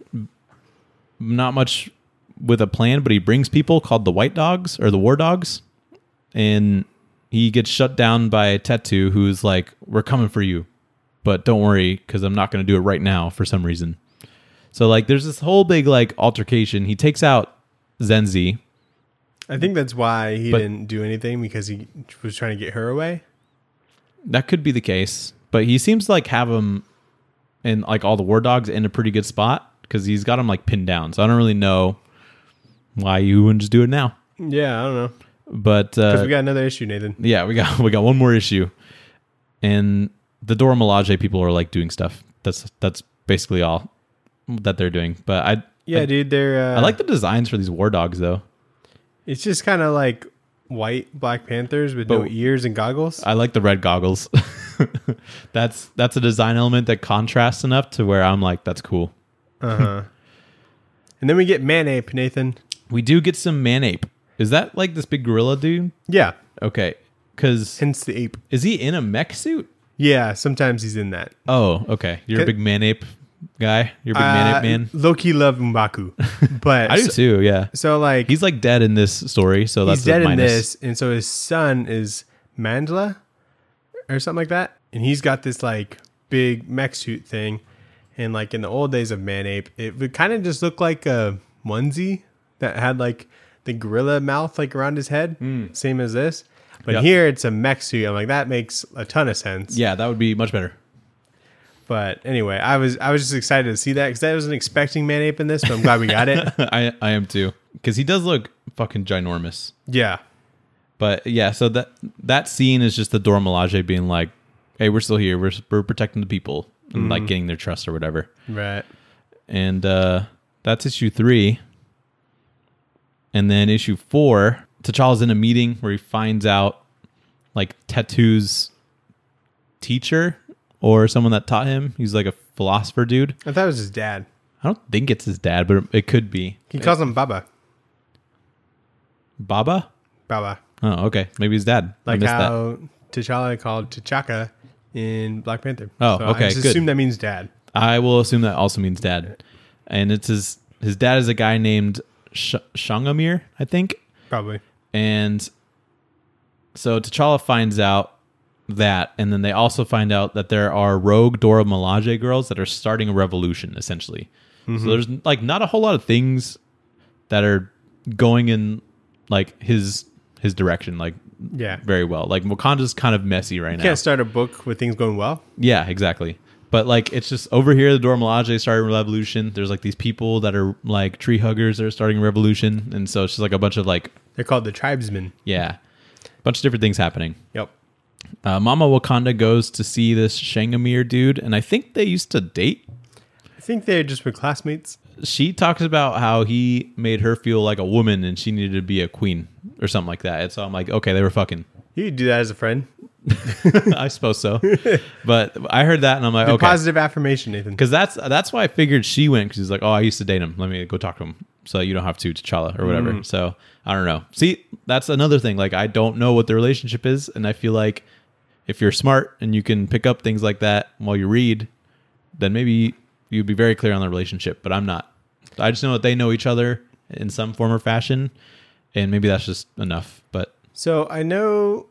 Not much with a plan, but he brings people called the White Dogs or the War Dogs. And he gets shut down by Tetu, who's like, we're coming for you. But don't worry, because I'm not going to do it right now for some reason. So like there's this whole big like altercation. He takes out Zenzi. I think that's why he But- didn't do anything, because he was trying to get her away. That could be the case. But he seems to like have him and like all the War Dogs in a pretty good spot, because he's got him like pinned down. So I don't really know why you wouldn't just do it now. Yeah, I don't know. But Because uh, we got another issue, Nathan. yeah, we got we got one more issue, and the Dora Milaje people are like doing stuff. That's that's basically all that they're doing. But I Yeah, I, dude, they're. Uh, I like the designs for these War Dogs though. It's just kind of like white Black Panthers with no But- ears and goggles. I like the red goggles. that's that's a design element that contrasts enough to where I'm like, that's cool. Uh huh. And then we get Manape, Nathan. We do get some Manape. Is that like this big gorilla dude? Yeah, Okay, because hence the ape. is he in a mech suit? Yeah, sometimes he's in that. Oh, okay. You're a big Manape guy. You're a big Uh, Manape man. Low-key love M'Baku. But I do too. Yeah. so like He's like dead in this story, so that's he's dead a in minus. this, and so his son is Mandla or something like that, and he's got this like big mech suit thing, and like in the old days of Manape, it would kind of just look like a onesie that had like the gorilla mouth like around his head, same as this. But Yep. here it's a mech suit. I'm like, that makes a ton of sense. Yeah, that would be much better. But anyway, I was I was just excited to see that because I wasn't expecting Manape in this, but I'm glad we got it. I I am too, because he does look fucking ginormous. Yeah. But yeah, so that that scene is just the Dora Milaje being like, "Hey, we're still here. We're we're protecting the people and like getting their trust or whatever." Right. And uh, that's issue three. And then issue four, T'Challa's in a meeting where he finds out like Tetu's teacher or someone that taught him. He's like a philosopher dude. I thought it was his dad. I don't think it's his dad, but it could be. He calls him Baba. Baba? Baba. Oh, okay. Maybe his dad. I Like missed that. how T'Challa called T'Chaka in Black Panther. Oh, so okay, I just good. assume that means dad. I will assume that also means dad. And it's his his dad is a guy named Sh- Shangamir, I think. Probably. And so T'Challa finds out that, and then they also find out that there are rogue Dora Milaje girls that are starting a revolution, essentially. So there's like not a whole lot of things that are going in like his his direction, like Yeah. very well. Like Wakanda's kind of messy right You now. can't start a book with things going well. Yeah, exactly. But like it's just over here, the Dora Milaje started a revolution. There's like these people that are like tree huggers that are starting a revolution, and so it's just like a bunch of like They're called the tribesmen. yeah, a bunch of different things happening. Yep. Uh, Mama Wakanda goes to see this Shangamir dude, and I think they used to date. I think they just were classmates. She talks about how he made her feel like a woman and she needed to be a queen or something like that. And so I'm like, okay, they were fucking. You could do that as a friend. I suppose so. But I heard that and I'm like, The okay. positive affirmation, Nathan. Because that's that's why I figured she went, because he's like, oh, I used to date him. Let me go talk to him so you don't have to, T'Challa or whatever. Mm. So I don't know. See, that's another thing. Like, I don't know what the relationship is. And I feel like if you're smart and you can pick up things like that while you read, then maybe you'd be very clear on the relationship. But I'm not. I just know that they know each other in some form or fashion. And maybe that's just enough. But So I know,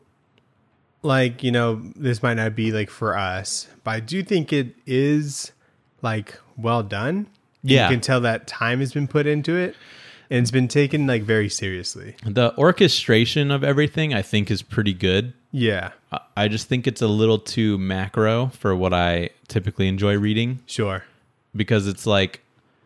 like, you know, this might not be like for us, but I do think it is like well done. Yeah. You can tell that time has been put into it and it's been taken like very seriously. the orchestration of everything, I think, is pretty good. Yeah, I- I just think it's a little too macro for what I typically enjoy reading, sure. because it's like,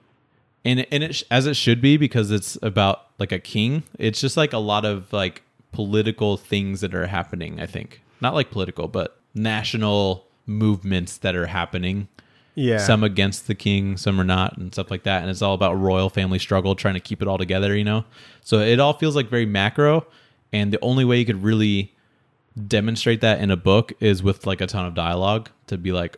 and and it sh- as it should be, because it's about like a king. It's just like a lot of like political things that are happening. I think not like political, but national movements that are happening. Yeah. Some against the king, some are not, and stuff like that. And it's all about royal family struggle, trying to keep it all together, you know? So it all feels like very macro. And the only way you could really demonstrate that in a book is with like a ton of dialogue to be like,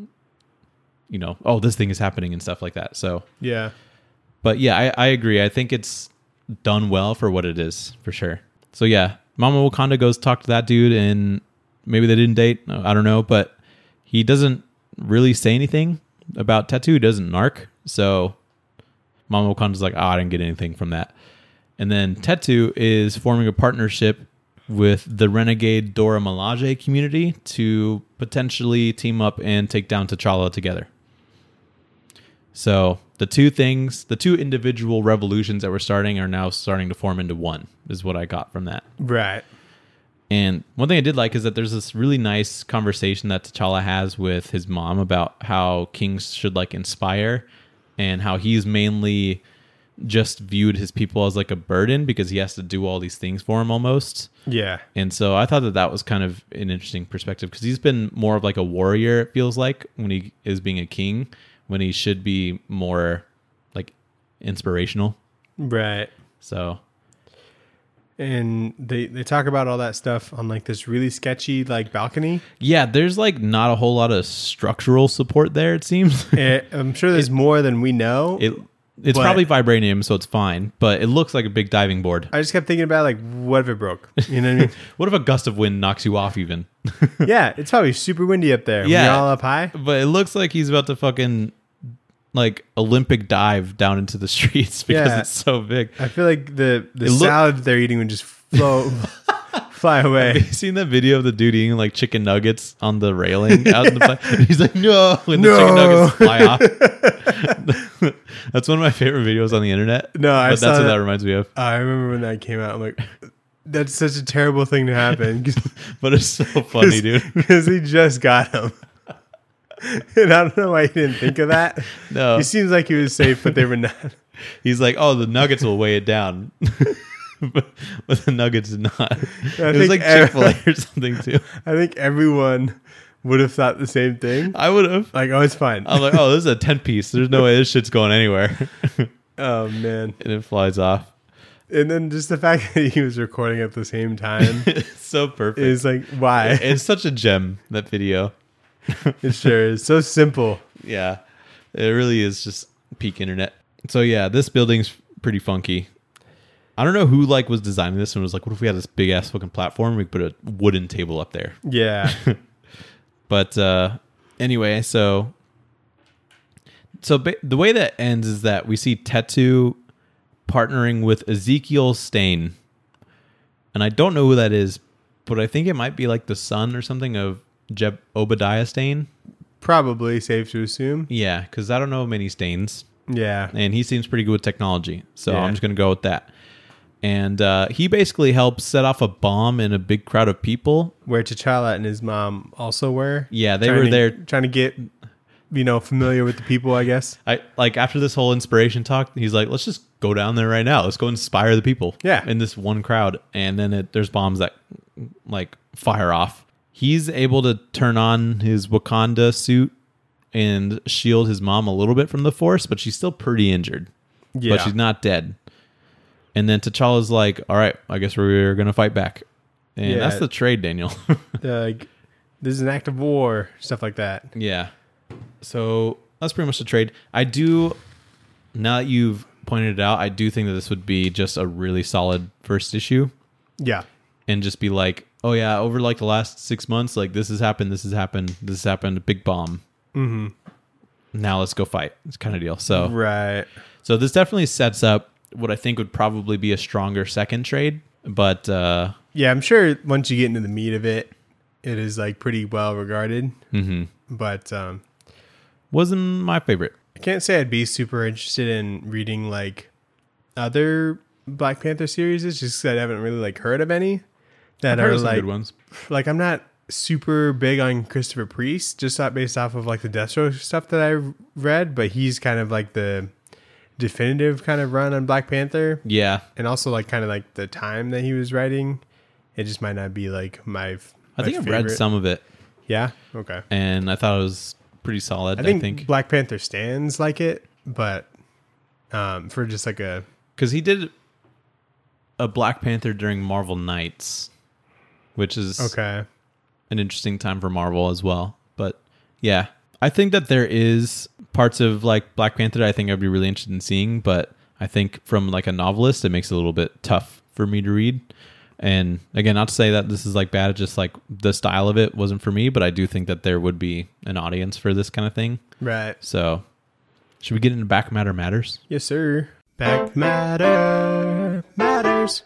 you know, oh, this thing is happening and stuff like that. So, Yeah. but yeah, I, I agree. I think it's done well for what it is, for sure. So yeah, Mama Wakanda goes talk to that dude, and maybe they didn't date. I don't know, but he doesn't really say anything about Tattoo. He doesn't narc. So Mama Wakanda's like, oh, I didn't get anything from that. And then Tattoo is forming a partnership with the renegade Dora Milaje community to potentially team up and take down T'Challa together. So the two things, the two individual revolutions that we're starting are now starting to form into one, is what I got from that. Right. And one thing I did like is that there's this really nice conversation that T'Challa has with his mom about how kings should like inspire, and how he's mainly just viewed his people as like a burden because he has to do all these things for him almost. Yeah. And so I thought that that was kind of an interesting perspective, because he's been more of like a warrior, it feels like, when he is being a king, when he should be more like inspirational. Right. So And they, they talk about all that stuff on like this really sketchy like balcony. yeah, there's like not a whole lot of structural support there, it seems. Eh, I'm sure there's more than we know. It It's But- probably vibranium, so it's fine, but it looks like a big diving board. I just kept thinking about like, what if it broke? You know what I mean? What if a gust of wind knocks you off even? Yeah, it's probably super windy up there. Yeah. We're all up high. But it looks like he's about to fucking like Olympic dive down into the streets because Yeah. it's so big. I feel like the the It look- salad they're eating would just flow, fly Have away. you seen that video of the dude eating like chicken nuggets on the railing out in the plane? He's like, no, when the No. chicken nuggets fly off. That's one of my favorite videos on the internet. No, I but saw that's what that. that reminds me of. I remember when that came out. I'm like, that's such a terrible thing to happen But it's so funny, dude. because he just got him. And I don't know why he didn't think of that. No, He seems like he was safe, but they were not. he's like, oh, the nuggets will weigh it down. but, but the nuggets did not. I It was think like ev- Chick-fil-A or something too. I think everyone would have thought the same thing. I would have. Like, oh, it's fine. I'm like, oh, this is a ten piece. There's no way this shit's going anywhere. Oh man! And it flies off. And then just the fact that he was recording at the same time It's so perfect. is like, why? It's such a gem, that video. It sure is so simple. Yeah, it really is just peak internet. So yeah, this building's pretty funky. I don't know who like was designing this and was like, what if we had this big ass fucking platform? We could put a wooden table up there. Yeah, But uh, anyway, so so ba- the way that ends is that we see Tetu partnering with Ezekiel Stain, and I don't know who that is, but I think it might be like the son or something of Jeb Obadiah Stain. probably safe to assume. Yeah, because I don't know many Stains, Yeah, and he seems pretty good with technology, so Yeah. I'm just gonna go with that. And uh, he basically helps set off a bomb in a big crowd of people. where T'Challa and his mom also were. Yeah, they Trying were to- there. trying to get, you know, familiar with the people. I guess. I like after this whole inspiration talk, he's like, let's just go down there right now. Let's go inspire the people. Yeah. In this one crowd. And then it, there's bombs that like fire off. He's able to turn on his Wakanda suit and shield his mom a little bit from the force, but she's still pretty injured. Yeah, But she's not dead. And then T'Challa's like, all right, I guess we're going to fight back. And Yeah. that's the trade, Daniel. like, this is an act of war, stuff like that. Yeah. So that's pretty much the trade. I do, now that you've pointed it out, I do think that this would be just a really solid first issue Yeah, and just be like, oh yeah, over like the last six months, like this has happened, this has happened, this has happened, a big bomb. mm-hmm. Now let's go fight. It's kind of deal. So, Right. so this definitely sets up what I think would probably be a stronger second trade, but uh, Yeah, I'm sure once you get into the meat of it, it is like pretty well regarded. mhm. But um, wasn't my favorite. I can't say I'd be super interested in reading like other Black Panther series, just because I haven't really like heard of any that I've heard are of some like good ones. like I'm not super big on Christopher Priest, just not based off of like the Deathstroke stuff that I read, but he's kind of like the definitive kind of run on Black Panther, Yeah, and also like kind of like the time that he was writing. It just might not be like my. I my think I've favorite. read some of it, Yeah. Okay. and I thought it was pretty solid. I think, Black Panther stands like it, but um, for just like a because he did a Black Panther during Marvel Nights, which is okay. an interesting time for Marvel as well. But yeah, I think that there is parts of like Black Panther that I think I'd be really interested in seeing, but I think from like a novelist, it makes it a little bit tough for me to read. And again, not to say that this is like bad, just like the style of it wasn't for me, but I do think that there would be an audience for this kind of thing. Right. So should we get into Back Matter Matters? Yes, sir. Back matter matters.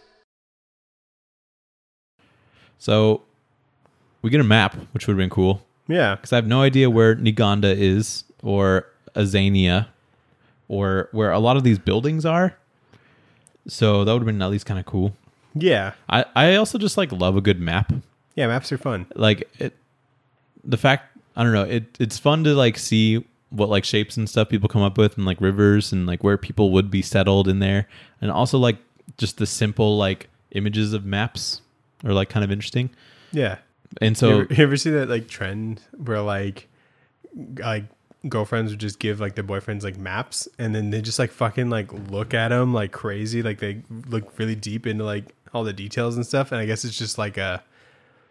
So we get a map, which would have been cool. Yeah. Because I have no idea where Niganda is or Azania or where a lot of these buildings are. So that would have been at least kind of cool. Yeah. I, I also just like love a good map. Yeah. Maps are fun. Like it, the fact, I don't know, it it's fun to like see what like shapes and stuff people come up with and like rivers and like where people would be settled in there. And also like just the simple like images of maps are like kind of interesting. Yeah. And so you, ever, you ever see that like trend where like like girlfriends would just give like their boyfriends like maps and then they just like fucking like look at them like crazy, like they look really deep into like all the details and stuff. And I guess it's just like a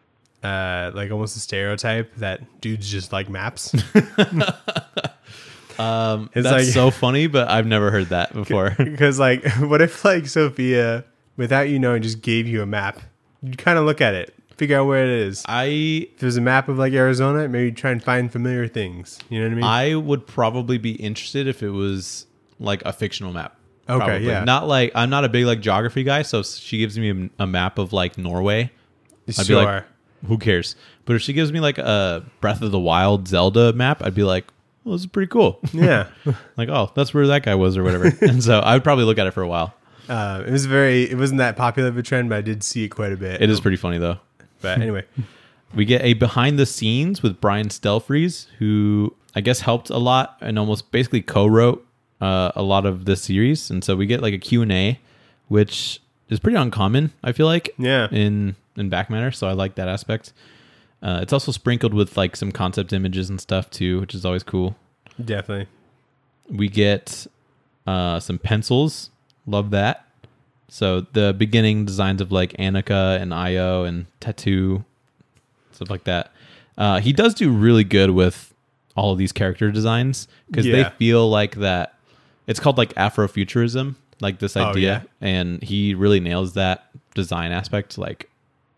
uh like almost a stereotype that dudes just like maps. Um, It's that's like- so funny, but I've never heard that before. Because like, what if like Sophia, without you knowing, just gave you a map? You'd kind of look at it, figure out where it is. I If there's a map of like Arizona, maybe try and find familiar things. You know what I mean? I would probably be interested if it was like a fictional map. Okay, Probably. yeah. Not like I'm not a big like geography guy, so if she gives me a, a map of like Norway, I'd sure. be like, who cares? But if she gives me like a Breath of the Wild Zelda map, I'd be like, well, this is pretty cool. yeah. Like, oh, that's where that guy was or whatever. And so I would probably look at it for a while. Uh, it was very. It wasn't that popular of a trend, but I did see it quite a bit. It is pretty funny though. But anyway, We get a behind the scenes with Brian Stelfreeze, who I guess helped a lot and almost basically co-wrote uh, a lot of this series. And so we get like a Q and A, which is pretty uncommon, I feel like, Yeah. in, in back matter. So I like that aspect. Uh, it's also sprinkled with like some concept images and stuff too, which is always cool. definitely. We get uh, some pencils. Love that. So the beginning designs of like Annika and Io and Tattoo, stuff like that. Uh, he does do really good with all of these character designs because Yeah. they feel like that. It's called like Afrofuturism, like this Oh, idea, yeah. and he really nails that design aspect, like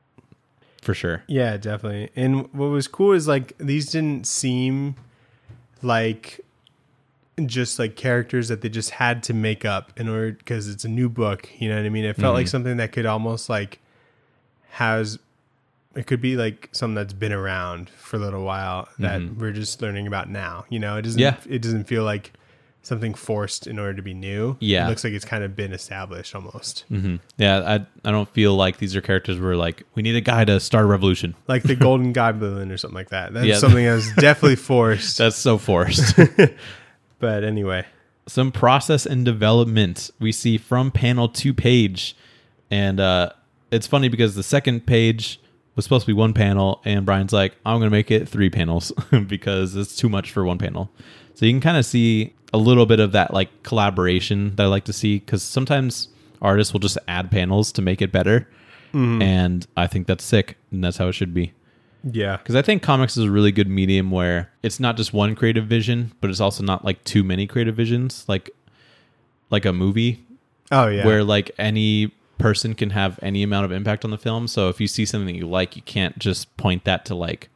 for sure. Yeah, definitely. And what was cool is like these didn't seem like just like characters that they just had to make up in order because it's a new book. You know what I mean? It felt like something that could almost like has it could be like something that's been around for a little while that we're just learning about now. You know, it doesn't Yeah. it doesn't feel like something forced in order to be new. Yeah. It looks like it's kind of been established almost. hmm Yeah, I I don't feel like these are characters where like we need a guy to start a revolution. Like the Golden Goblin or something like that. That's Yeah. something that's definitely forced. That's so forced. But anyway. Some process and development we see from panel to page, and uh, it's funny because the second page was supposed to be one panel, and Brian's like, I'm going to make it three panels because it's too much for one panel. So you can kind of see a little bit of that like collaboration that I like to see, because sometimes artists will just add panels to make it better, and I think that's sick, and that's how it should be. Yeah. Because I think comics is a really good medium where it's not just one creative vision, but it's also not like too many creative visions, like like a movie Oh yeah. where like any person can have any amount of impact on the film. So if you see something that you like, you can't just point that to like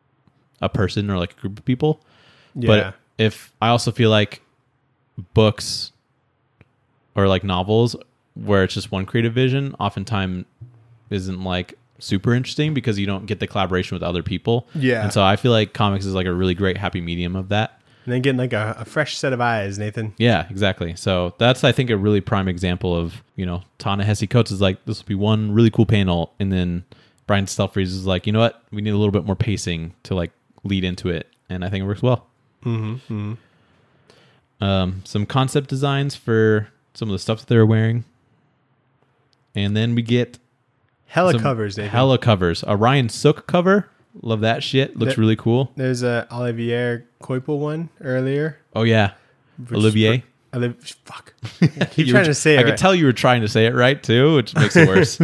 a person or like a group of people. yeah. But if I also feel like books or like novels where it's just one creative vision, oftentimes isn't like super interesting because you don't get the collaboration with other people. Yeah. And so I feel like comics is like a really great happy medium of that. And then getting like a, a fresh set of eyes, Nathan. Yeah, exactly. So that's, I think, a really prime example of, you know, Ta-Nehisi Coates is like, this will be one really cool panel. And then Brian Stelfreeze is like, you know what? We need a little bit more pacing to like lead into it. And I think it works well. Mm-hmm. Um, some concept designs for some of the stuff that they're wearing. And then we get Hella some covers, Nathan. hella covers. A Ryan Sook cover. Love that shit. Looks That- really cool. There's a Olivier Coipel one earlier. Oh, yeah. which is Olivier. pr- Oliv- fuck. I keep You trying were- to say it I right. could tell you were trying to say it right, too, which makes it worse.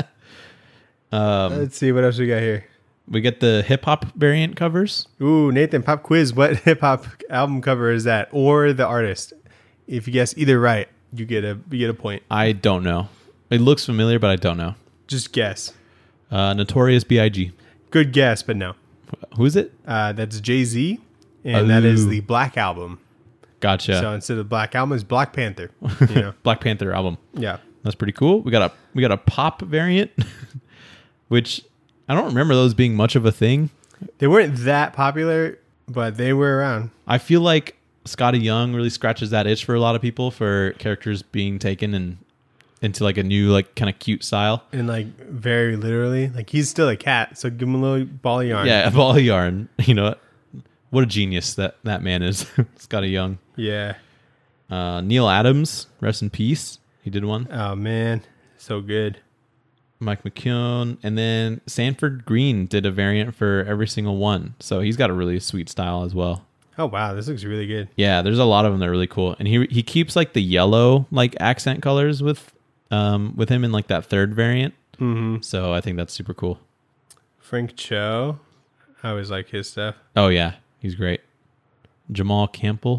um, Let's see what else we got here. we get the hip-hop variant covers. Ooh, Nathan, pop quiz. What hip hop album cover is that, or the artist? If you guess either right, you get a you get a point. I don't know. It looks familiar, but I don't know. Just guess. Uh, Notorious B I G Good guess, but no. Who is it? Uh, that's Jay Z, and that is Ooh. the Black Album. Gotcha. So instead of Black Album, it's Black Panther. You know, Black Panther album. yeah. That's pretty cool. We got a we got a pop variant, which I don't remember those being much of a thing. They weren't that popular, but they were around. I feel like Scotty Young really scratches that itch for a lot of people for characters being taken and into like a new like kind of cute style. And like very literally, like he's still a cat, so give him a little ball of yarn. Yeah, a ball of yarn. You know what? What a genius that that man is. Scotty Young. Yeah. Uh, Neil Adams, rest in peace. He did one. Oh man, so good. Mike McKeown, and then Sanford Green did a variant for every single one. So he's got a really sweet style as well. Oh wow, this looks really good. Yeah, there's a lot of them that are really cool, and he he keeps like the yellow like accent colors with um with him in like that third variant. Mm-hmm. So I think that's super cool. Frank Cho, I always like his stuff. Oh yeah, he's great. Jamal Campbell,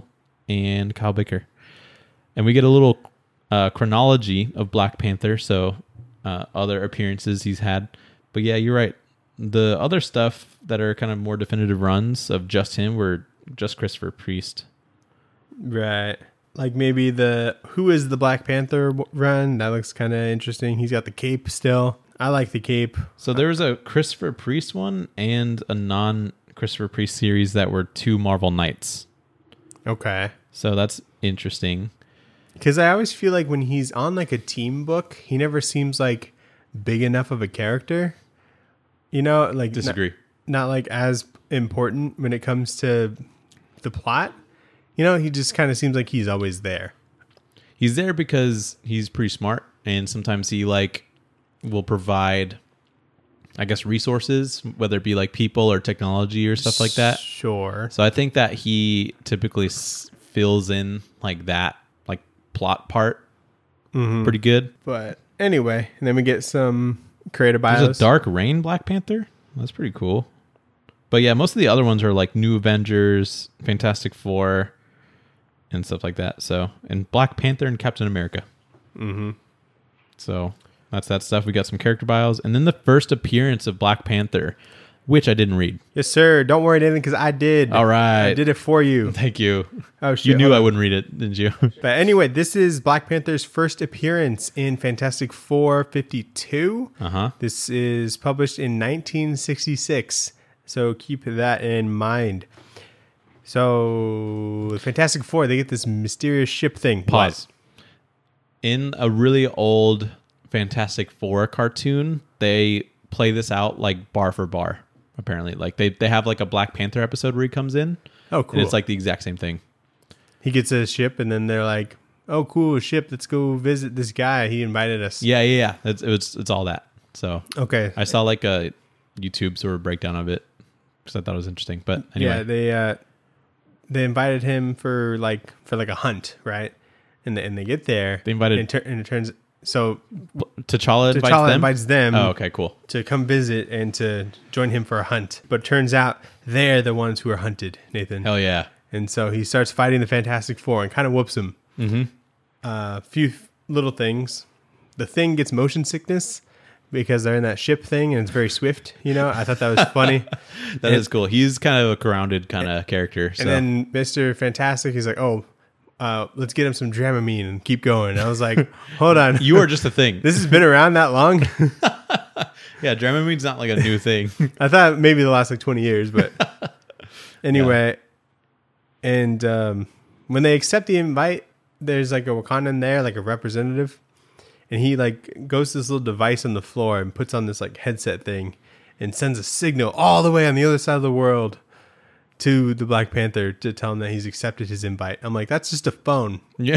and Kyle Baker. And we get a little uh, chronology of Black Panther, so uh, other appearances he's had. But yeah, you're right. The other stuff that are kind of more definitive runs of just him were just Christopher Priest. Right. Like maybe the who is the Black Panther run? That looks kind of interesting. He's got the cape still. I like the cape. So there was a Christopher Priest one and a non-Christopher Priest series that were two Marvel Knights. Okay. So that's interesting. Because I always feel like when he's on like a team book, he never seems like big enough of a character. You know, like Disagree. Not, not like as important when it comes to the plot. You know, he just kind of seems like he's always there. He's there because he's pretty smart, and sometimes he like will provide, I guess, resources, whether it be like people or technology or stuff like that. Sure. So I think that he typically s- fills in like that, like plot part, Mm-hmm. pretty good. But anyway, and then we get some creative bios. There's a Dark Reign Black Panther. That's pretty cool. But yeah, most of the other ones are like New Avengers, Fantastic Four, and stuff like that. So, and Black Panther and Captain America. Mm-hmm. So that's that stuff. We got some character bios, and then the first appearance of Black Panther, which I didn't read. Yes, sir. Don't worry, Nathan, because I did. All right, I did it for you. Thank you. Oh, shit. You knew Hold I on. wouldn't read it, didn't you? But anyway, this is Black Panther's first appearance in Fantastic Four fifty-two. Uh huh. This is published in nineteen sixty-six, so keep that in mind. So, Fantastic Four, they get this mysterious ship thing. Pause. In a really old Fantastic Four cartoon, they play this out like bar for bar. Apparently, like they they have like a Black Panther episode where he comes in. Oh, cool. And it's like the exact same thing. He gets a ship, and then they're like, "Oh, cool ship! Let's go visit this guy. He invited us." Yeah, yeah, yeah. It's it's it's all that. So Okay. I saw like a YouTube sort of breakdown of it because I thought it was interesting. But anyway, Yeah, they uh, they invited him for like for like a hunt, right? And they, and they get there. They invited- and, tur- and it turns so T'Challa invites T'Challa them. invites them Oh, okay, cool. to come visit and to join him for a hunt. But it turns out they're the ones who are hunted, Nathan. Hell yeah. And so he starts fighting the Fantastic Four and kind of whoops them. Mm-hmm. A uh, few th- little things. The Thing gets motion sickness because they're in that ship thing and it's very swift. You know, I thought that was funny. That And- is cool. He's kind of a grounded kind of character. So. And then Mister Fantastic, he's like, "Oh, uh, let's get him some Dramamine and keep going." I was like, "Hold on, You are just a thing. this has been around that long?" Yeah, Dramamine's not like a new thing. I thought maybe the last like twenty years, but anyway. And um, when they accept the invite, there's like a Wakandan there, like a representative, and he like goes to this little device on the floor and puts on this like headset thing and sends a signal all the way on the other side of the world to the Black Panther to tell him that he's accepted his invite. I'm like, that's just a phone. Yeah.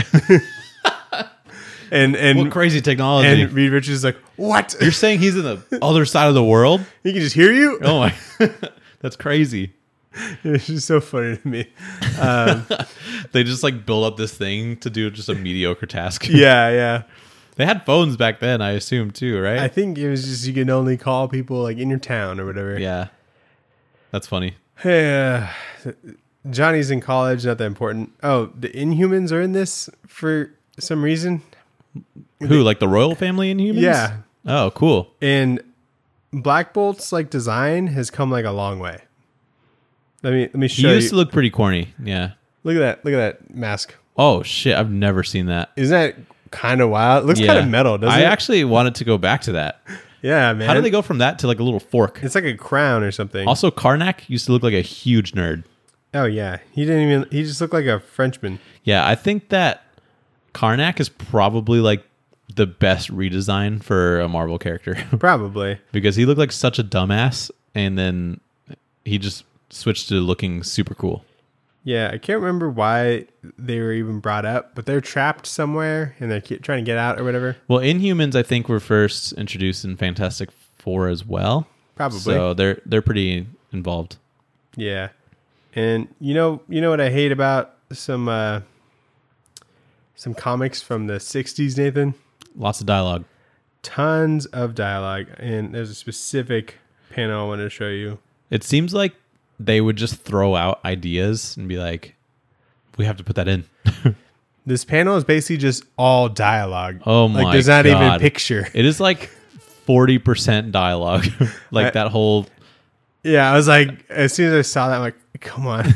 And and What crazy technology. and Reed Richards is like, what? You're saying he's in the other side of the world? He can just hear you? Oh my. That's crazy. It's just so funny to me. Um, They just like build up this thing to do just a mediocre task. yeah, yeah. They had phones back then, I assume, too, right? I think it was just you can only call people like in your town or whatever. yeah. That's funny. Yeah. Johnny's in college, not that important. Oh, the Inhumans are in this for some reason. Who, like the royal family in humans? Yeah. Oh, cool. And Black Bolt's like design has come like a long way. Let me let me He show used you. to look pretty corny. Yeah. Look at that. Look at that mask. Oh, shit. I've never seen that. Isn't that kind of wild? It looks Yeah. kind of metal, doesn't I it? actually wanted to go back to that. yeah, man. How did they go from that to like a little fork? It's like a crown or something. Also, Karnak used to look like a huge nerd. Oh yeah, he didn't even. He just looked like a Frenchman. Yeah, I think that Karnak is probably like the best redesign for a Marvel character Probably. because he looked like such a dumbass, and then he just switched to looking super cool. Yeah, I can't remember why they were even brought up, but they're trapped somewhere and they're ke- trying to get out or whatever. Well, Inhumans, I think, were first introduced in Fantastic Four as well. Probably. So they're they're pretty involved. Yeah, and you know, you know what I hate about some uh, some comics from the sixties, Nathan? Lots of dialogue. Tons of dialogue, and there's a specific panel I want to show you. It seems like they would just throw out ideas and be like, We have to put that in. This panel is basically just all dialogue. Oh my Like there's not even a God. picture. It is like forty percent dialogue. like I- that whole. Yeah, I was like, as soon as I saw that, I'm like, come on.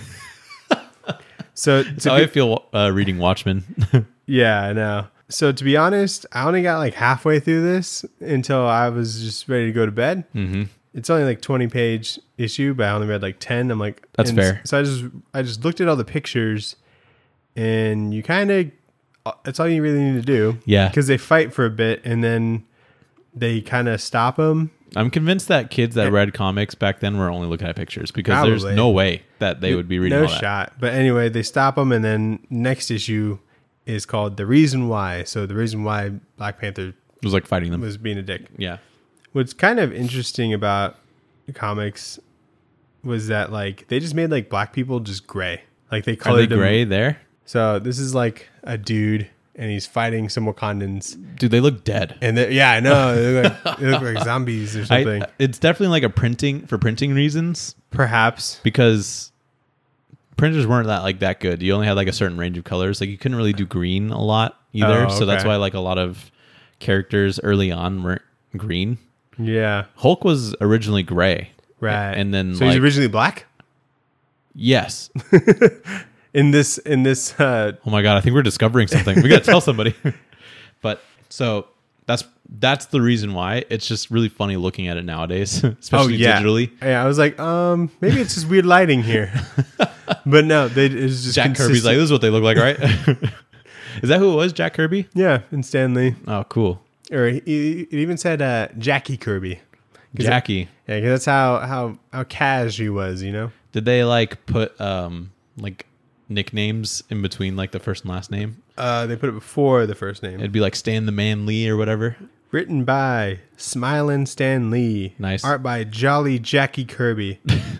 So That's to how be- I feel uh, reading Watchmen. yeah, I know. So to be honest, I only got like halfway through this until I was just ready to go to bed. hmm It's only like twenty page issue, but I only read like ten. I'm like, That's and fair. So I just I just looked at all the pictures, and you kind of that's all you really need to do. Yeah. because they fight for a bit, and then they kind of stop them. I'm convinced that kids that read comics back then were only looking at pictures because there's Probably. no way that they would be reading No all that. shot. But anyway, they stop them, and then next issue is called The Reason Why. So the reason why Black Panther It was like fighting them. was being a dick. Yeah. What's kind of interesting about comics was that like they just made like black people just gray. Like they Are colored they them. gray there? So this is like a dude, and he's fighting some Wakandans. Dude, they look dead. And they- yeah, I know they look like, they look like zombies or something. I, it's definitely like a printing for printing reasons Perhaps. because printers weren't that like that good. You only had like a certain range of colors. Like you couldn't really do green a lot either. Oh, So that's okay. why like a lot of characters early on weren't green. Yeah. Hulk was originally gray. Right. And then so like, he's originally black yes. in this in this. Uh, Oh my god, I think we're discovering something. We got to tell somebody. But so that's that's the reason why. It's just really funny looking at it nowadays, especially oh yeah. digitally. Yeah, I was like, um, maybe it's just weird lighting here, but no, they it's just Jack Kirby's like, consistent. this is what they look like, right? Is that who it was? Jack Kirby? Yeah, and Stanley, Oh, cool. or he, he it even said uh, Jackie Kirby. 'Cause it- Jackie. Yeah, because that's how how how cash he was, you know. Did they like put um like nicknames in between like the first and last name? Uh, they put it before the first name. It'd be like Stan the Man Lee or whatever. Written by Smilin' Stan Lee. Nice. Art by Jolly Jackie Kirby.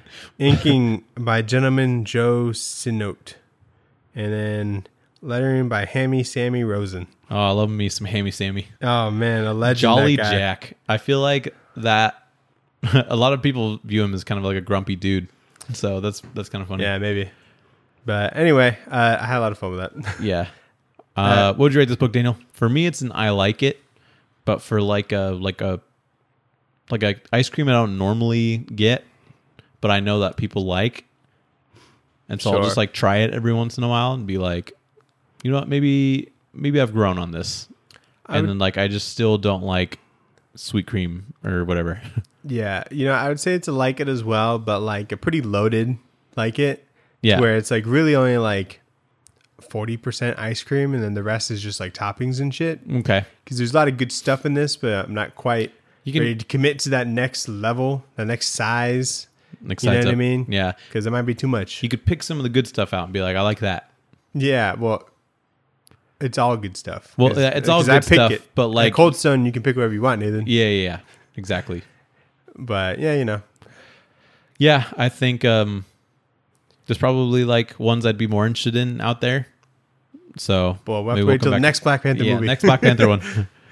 Inking by Gentleman Joe Sinote. And then lettering by Hammy Sammy Rosen. Oh, I love me some Hammy Sammy. Oh man, a legend. Jolly that guy. Jack. I feel like that a lot of people view him as kind of like a grumpy dude. So that's that's kind of funny. Yeah, maybe. But anyway, uh, I had a lot of fun with that. Yeah. Uh, what would you rate this book, Daniel? For me, it's an I like it, but for like a like a like a ice cream I don't normally get, but I know that people like, and so I'll Sure. just like try it every once in a while and be like, you know what, maybe maybe I've grown on this, I and would- then like I just still don't like sweet cream or whatever. Yeah, you know, I would say it's a like it as well, but like a pretty loaded like it. Yeah. Where it's like really only like forty percent ice cream, and then the rest is just like toppings and shit. Okay. Because there's a lot of good stuff in this, but I'm not quite You can- ready to commit to that next level, the next size. Next You know side's what I up. mean? Yeah. Because it might be too much. You could pick some of the good stuff out and be like, I like that. Yeah, well, it's all good stuff. Well, 'Cause- yeah, it's all 'cause I good pick stuff, it. but, like- At Cold Stone, you can pick whatever you want, Nathan. Yeah, yeah, yeah. Exactly. But yeah, you know, Yeah, I think um, there's probably like ones I'd be more interested in out there. So well, we'll have maybe to we'll wait till come the back- next Black Panther yeah, movie. next Black Panther one.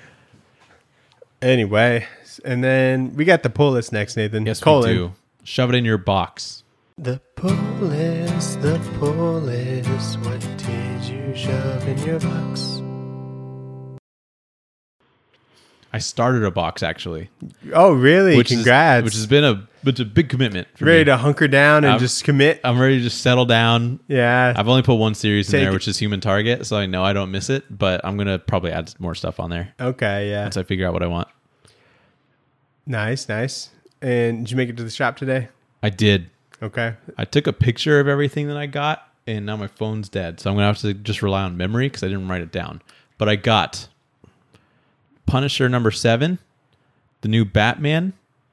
Anyway, and then we got the pull list next, Nathan. Yes, Colon. we do. Shove it in your box. The pull list, the pull list. What did you shove in your box? I started a box actually, Oh, really? which Congrats. is which has been a which is a big commitment. For ready me. to hunker down and I'm- just commit. I'm ready to just settle down. Yeah. I've only put one series in Take there, it. which is Human Target, so I know I don't miss it. But I'm gonna probably add more stuff on there Okay, yeah. once I figure out what I want. Nice, nice. And did you make it to the shop today? I did. Okay. I took a picture of everything that I got, and now my phone's dead. So I'm going to have to just rely on memory because I didn't write it down. But I got Punisher number seven, the new Batman.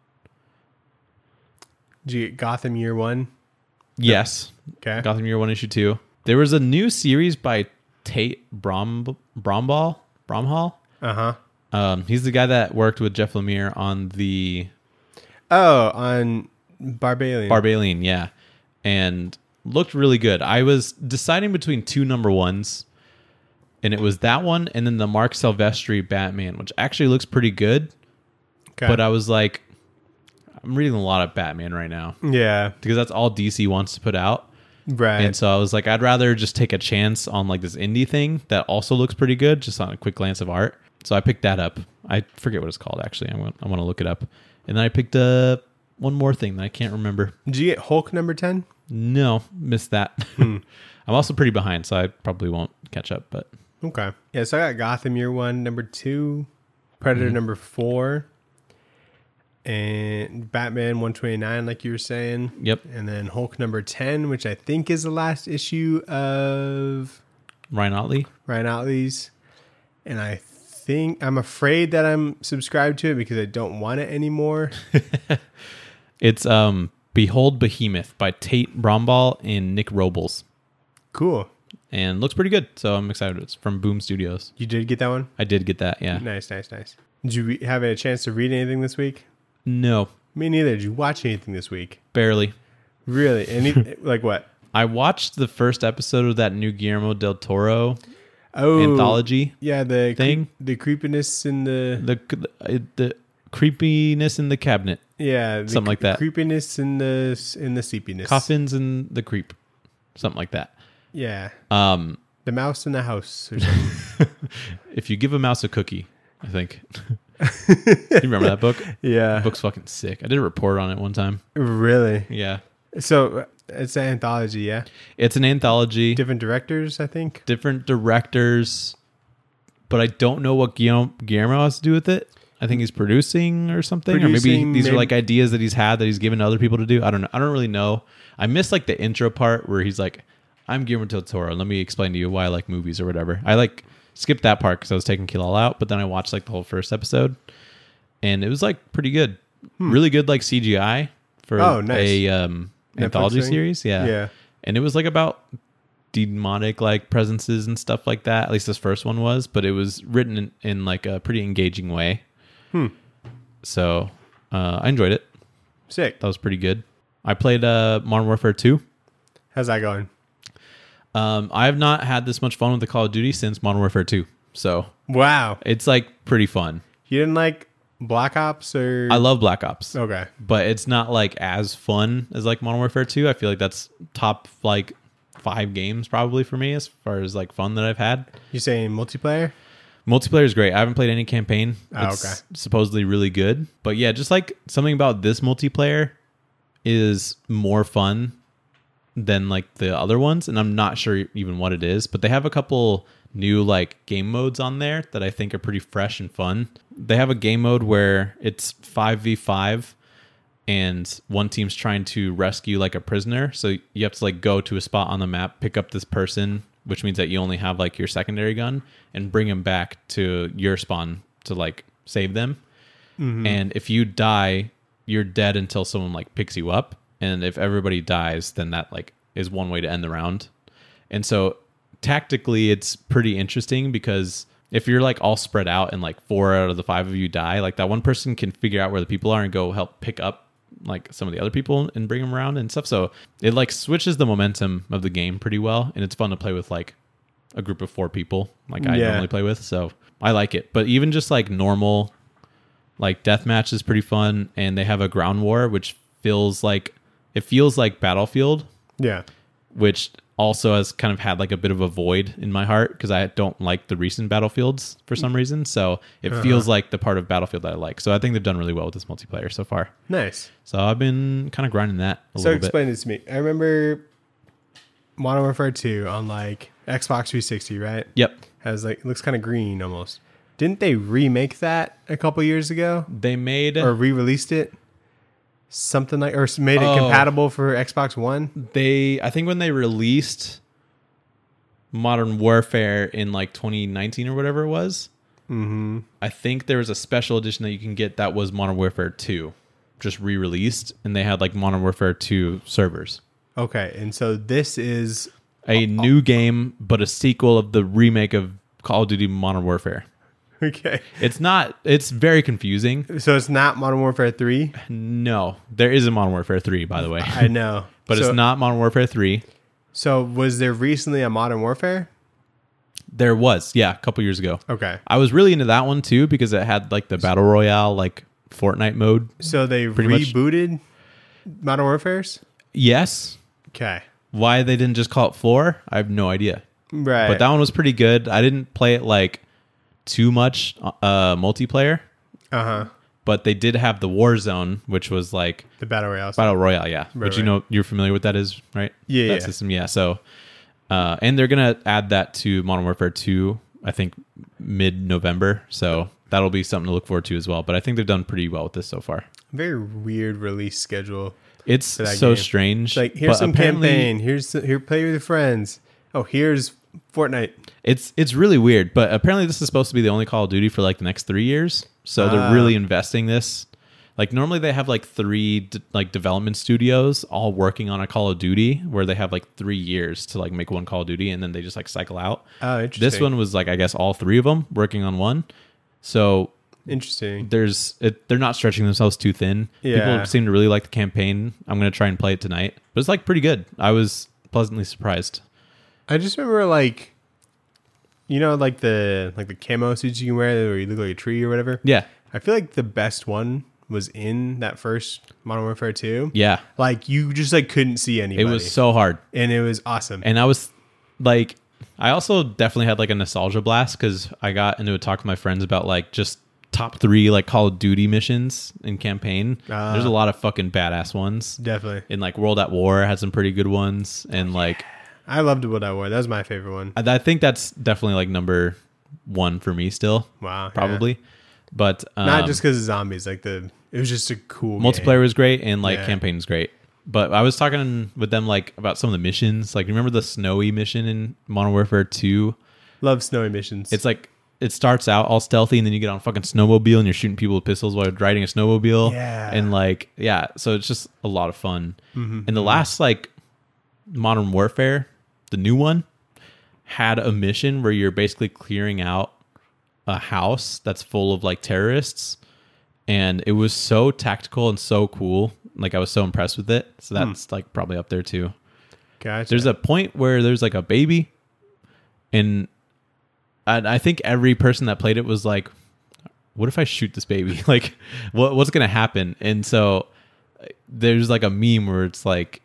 Did you get Gotham Year One? Yes. Okay. Gotham Year one, issue two. There was a new series by Tate Brom, Bromball. Bromhall. Uh huh. Um, he's the guy that worked with Jeff Lemire on the Oh, on Barbalian. Barbalian, yeah. And looked really good. I was deciding between two number ones, and it was that one and then the Mark Silvestri Batman, which actually looks pretty good. Okay. But I was like, I'm reading a lot of Batman right now yeah. because that's all D C wants to put out. Right. And so I was like, I'd rather just take a chance on like this indie thing that also looks pretty good, just on a quick glance of art. So I picked that up. I forget what it's called, actually. I want, I want to look it up. And then I picked up one more thing that I can't remember. Did you get Hulk number ten? No, missed that. Hmm. I'm also pretty behind, so I probably won't catch up. But Okay. Yeah, so I got Gotham Year One, number two, Predator Mhm. number four, and Batman one twenty-nine, like you were saying. Yep. And then Hulk number ten, which I think is the last issue of Ryan Otley. Ryan Otley's. And I think, I'm afraid that I'm subscribed to it because I don't want it anymore. It's um, Behold Behemoth by Tate Bromball and Nick Robles. Cool. And looks pretty good, so I'm excited. It's from Boom Studios. You did get that one? I did get that, yeah. Nice, nice, nice. Did you re- have a chance to read anything this week? No, Me neither. Did you watch anything this week? barely. Really? Any like what? I watched the first episode of that new Guillermo del Toro Oh, anthology. Yeah, the thing? creep, the creepiness in the, The the creepiness in the cabinet, yeah, the something like that. creepiness in the in the sleepiness. coffins in the creep, something like that. Yeah, Um, the mouse in the house or something. if you give a mouse a cookie, I think. You remember that book? Yeah, That book's fucking sick. I did a report on it one time. really. Yeah, So it's an anthology. Yeah, it's an anthology. different directors, I think. Different directors, but I don't know what Guillermo, Guillermo has to do with it. I think he's producing or something, or maybe Producing, these maybe- are like ideas that he's had that he's given to other people to do. I don't know. I don't really know. I missed like the intro part where he's like, "I'm Guillermo del Toro. Let me explain to you why I like movies or whatever." I like skipped that part because I was taking Kill All out, but then I watched like the whole first episode, and it was like pretty good, really good like C G I for Oh, nice. a um, Netflix anthology thing? series. Yeah, Yeah. and it was like about demonic like presences and stuff like that. At least this first one was, but it was written in, in like a pretty engaging way. Hmm. So uh, I enjoyed it. Sick. That was pretty good. I played uh, Modern Warfare two. How's that going? Um, I have not had this much fun with the Call of Duty since Modern Warfare two. So Wow. it's like pretty fun. You didn't like Black Ops or? I love Black Ops, Okay. but it's not like as fun as like Modern Warfare two. I feel like that's top like five games probably for me as far as like fun that I've had. You saying multiplayer? Multiplayer is great. I haven't played any campaign. Oh, It's okay. supposedly really good. But yeah, just like something about this multiplayer is more fun than like the other ones. And I'm not sure even what it is, but they have a couple new like game modes on there that I think are pretty fresh and fun. They have a game mode where it's five v five and one team's trying to rescue like a prisoner. So you have to like go to a spot on the map, pick up this person, which means that you only have like your secondary gun, and bring them back to your spawn to like save them. Mm-hmm. And if you die, you're dead until someone like picks you up. And if everybody dies, then that like is one way to end the round. And so tactically it's pretty interesting because if you're like all spread out and like four out of the five of you die, like that one person can figure out where the people are and go help pick up like some of the other people and bring them around and stuff. So it like switches the momentum of the game pretty well, and it's fun to play with like a group of four people like I Yeah. normally play with. So I like it. But even just like normal like deathmatch is pretty fun, and they have a ground war which feels like it feels like Battlefield, Yeah. which also has kind of had like a bit of a void in my heart because I don't like the recent Battlefields for some reason. So it Uh-huh. feels like the part of Battlefield that I like. So I think they've done really well with this multiplayer so far. Nice. So I've been kind of grinding that a So little bit. explain this to me. I remember Modern Warfare two on like Xbox three sixty, right? Yep. Has like it looks kind of green almost. Didn't they remake that a couple years ago They made or re-released it? Something like or s- made it Oh. compatible for Xbox One? they I think when they released Modern Warfare in like twenty nineteen or whatever it was, Mm-hmm. I think there was a special edition that you can get that was Modern Warfare two, just re-released, and they had like Modern Warfare two servers. Okay, and so this is A new game, but a sequel of the remake of Call of Duty Modern Warfare. okay. It's not, it's very confusing. So it's not Modern Warfare three. No, there is a Modern Warfare three, by the way, I know, but So- it's not Modern Warfare three. So was there recently a Modern Warfare? There was, yeah, a couple years ago. Okay, I was really into that one too because it had like the Battle Royale, like Fortnite mode. so they Pretty much. rebooted Modern Warfare's. Yes. Okay, Why they didn't just call it four, I have no idea. Right. But that one was pretty good. I didn't play it like too much uh, multiplayer. Uh huh. But they did have the Warzone, which was like The Battle Royale. Battle Royale, yeah. Right, Which you right. know you're familiar with that is, right? Yeah, that yeah. system, yeah. So, uh, and they're gonna add that to Modern Warfare two, I think mid November. So that'll be something to look forward to as well. But I think they've done pretty well with this so far. Very weird release schedule. It's for that so game. strange. It's like, here's but some apparently campaign. Here's here, play with your friends. Oh, here's Fortnite. It's it's really weird. But apparently this is supposed to be the only Call of Duty for like the next three years. So Ah. they're really investing this. Like normally they have like three d- like development studios all working on a Call of Duty where they have like three years to like make one Call of Duty and then they just like cycle out. Oh, interesting. This one was like I guess all three of them working on one. So Interesting. there's it, they're not stretching themselves too thin. Yeah. People seem to really like the campaign. I'm gonna try and play it tonight, but it's like pretty good. I was pleasantly surprised. I just remember like, you know, like the like the camo suits you can wear where you look like a tree or whatever. Yeah, I feel like the best one was in that first Modern Warfare two. yeah. Like you just like couldn't see anybody. It was so hard. and it was awesome. And I was like, I also definitely had like a nostalgia blast because I got into a talk with my friends about like just top three like Call of Duty missions in campaign. Uh, There's a lot of fucking badass ones. Definitely. In like World at War had some pretty good ones, and like I loved What I Wore. That was my favorite one. I, I think that's definitely like number one for me still. Wow. yeah. Probably, but um, Not just because of zombies. Like the it was just a cool multiplayer game. was great and like Yeah. campaign was great. But I was talking with them like about some of the missions. Like remember the snowy mission in Modern Warfare two? Love snowy missions. It's like it starts out all stealthy and then you get on a fucking snowmobile and you're shooting people with pistols while you're riding a snowmobile. Yeah. And like, yeah, so it's just a lot of fun. Mm-hmm. And the last like Modern Warfare, the new one, had a mission where you're basically clearing out a house that's full of like terrorists. And it was so tactical and so cool. Like I was so impressed with it. So that's like probably up there too. Gotcha. There's a point where there's like a baby, and I, I think every person that played it was like, "What if I shoot this baby? Like, what what's gonna happen?" And so there's like a meme where it's like,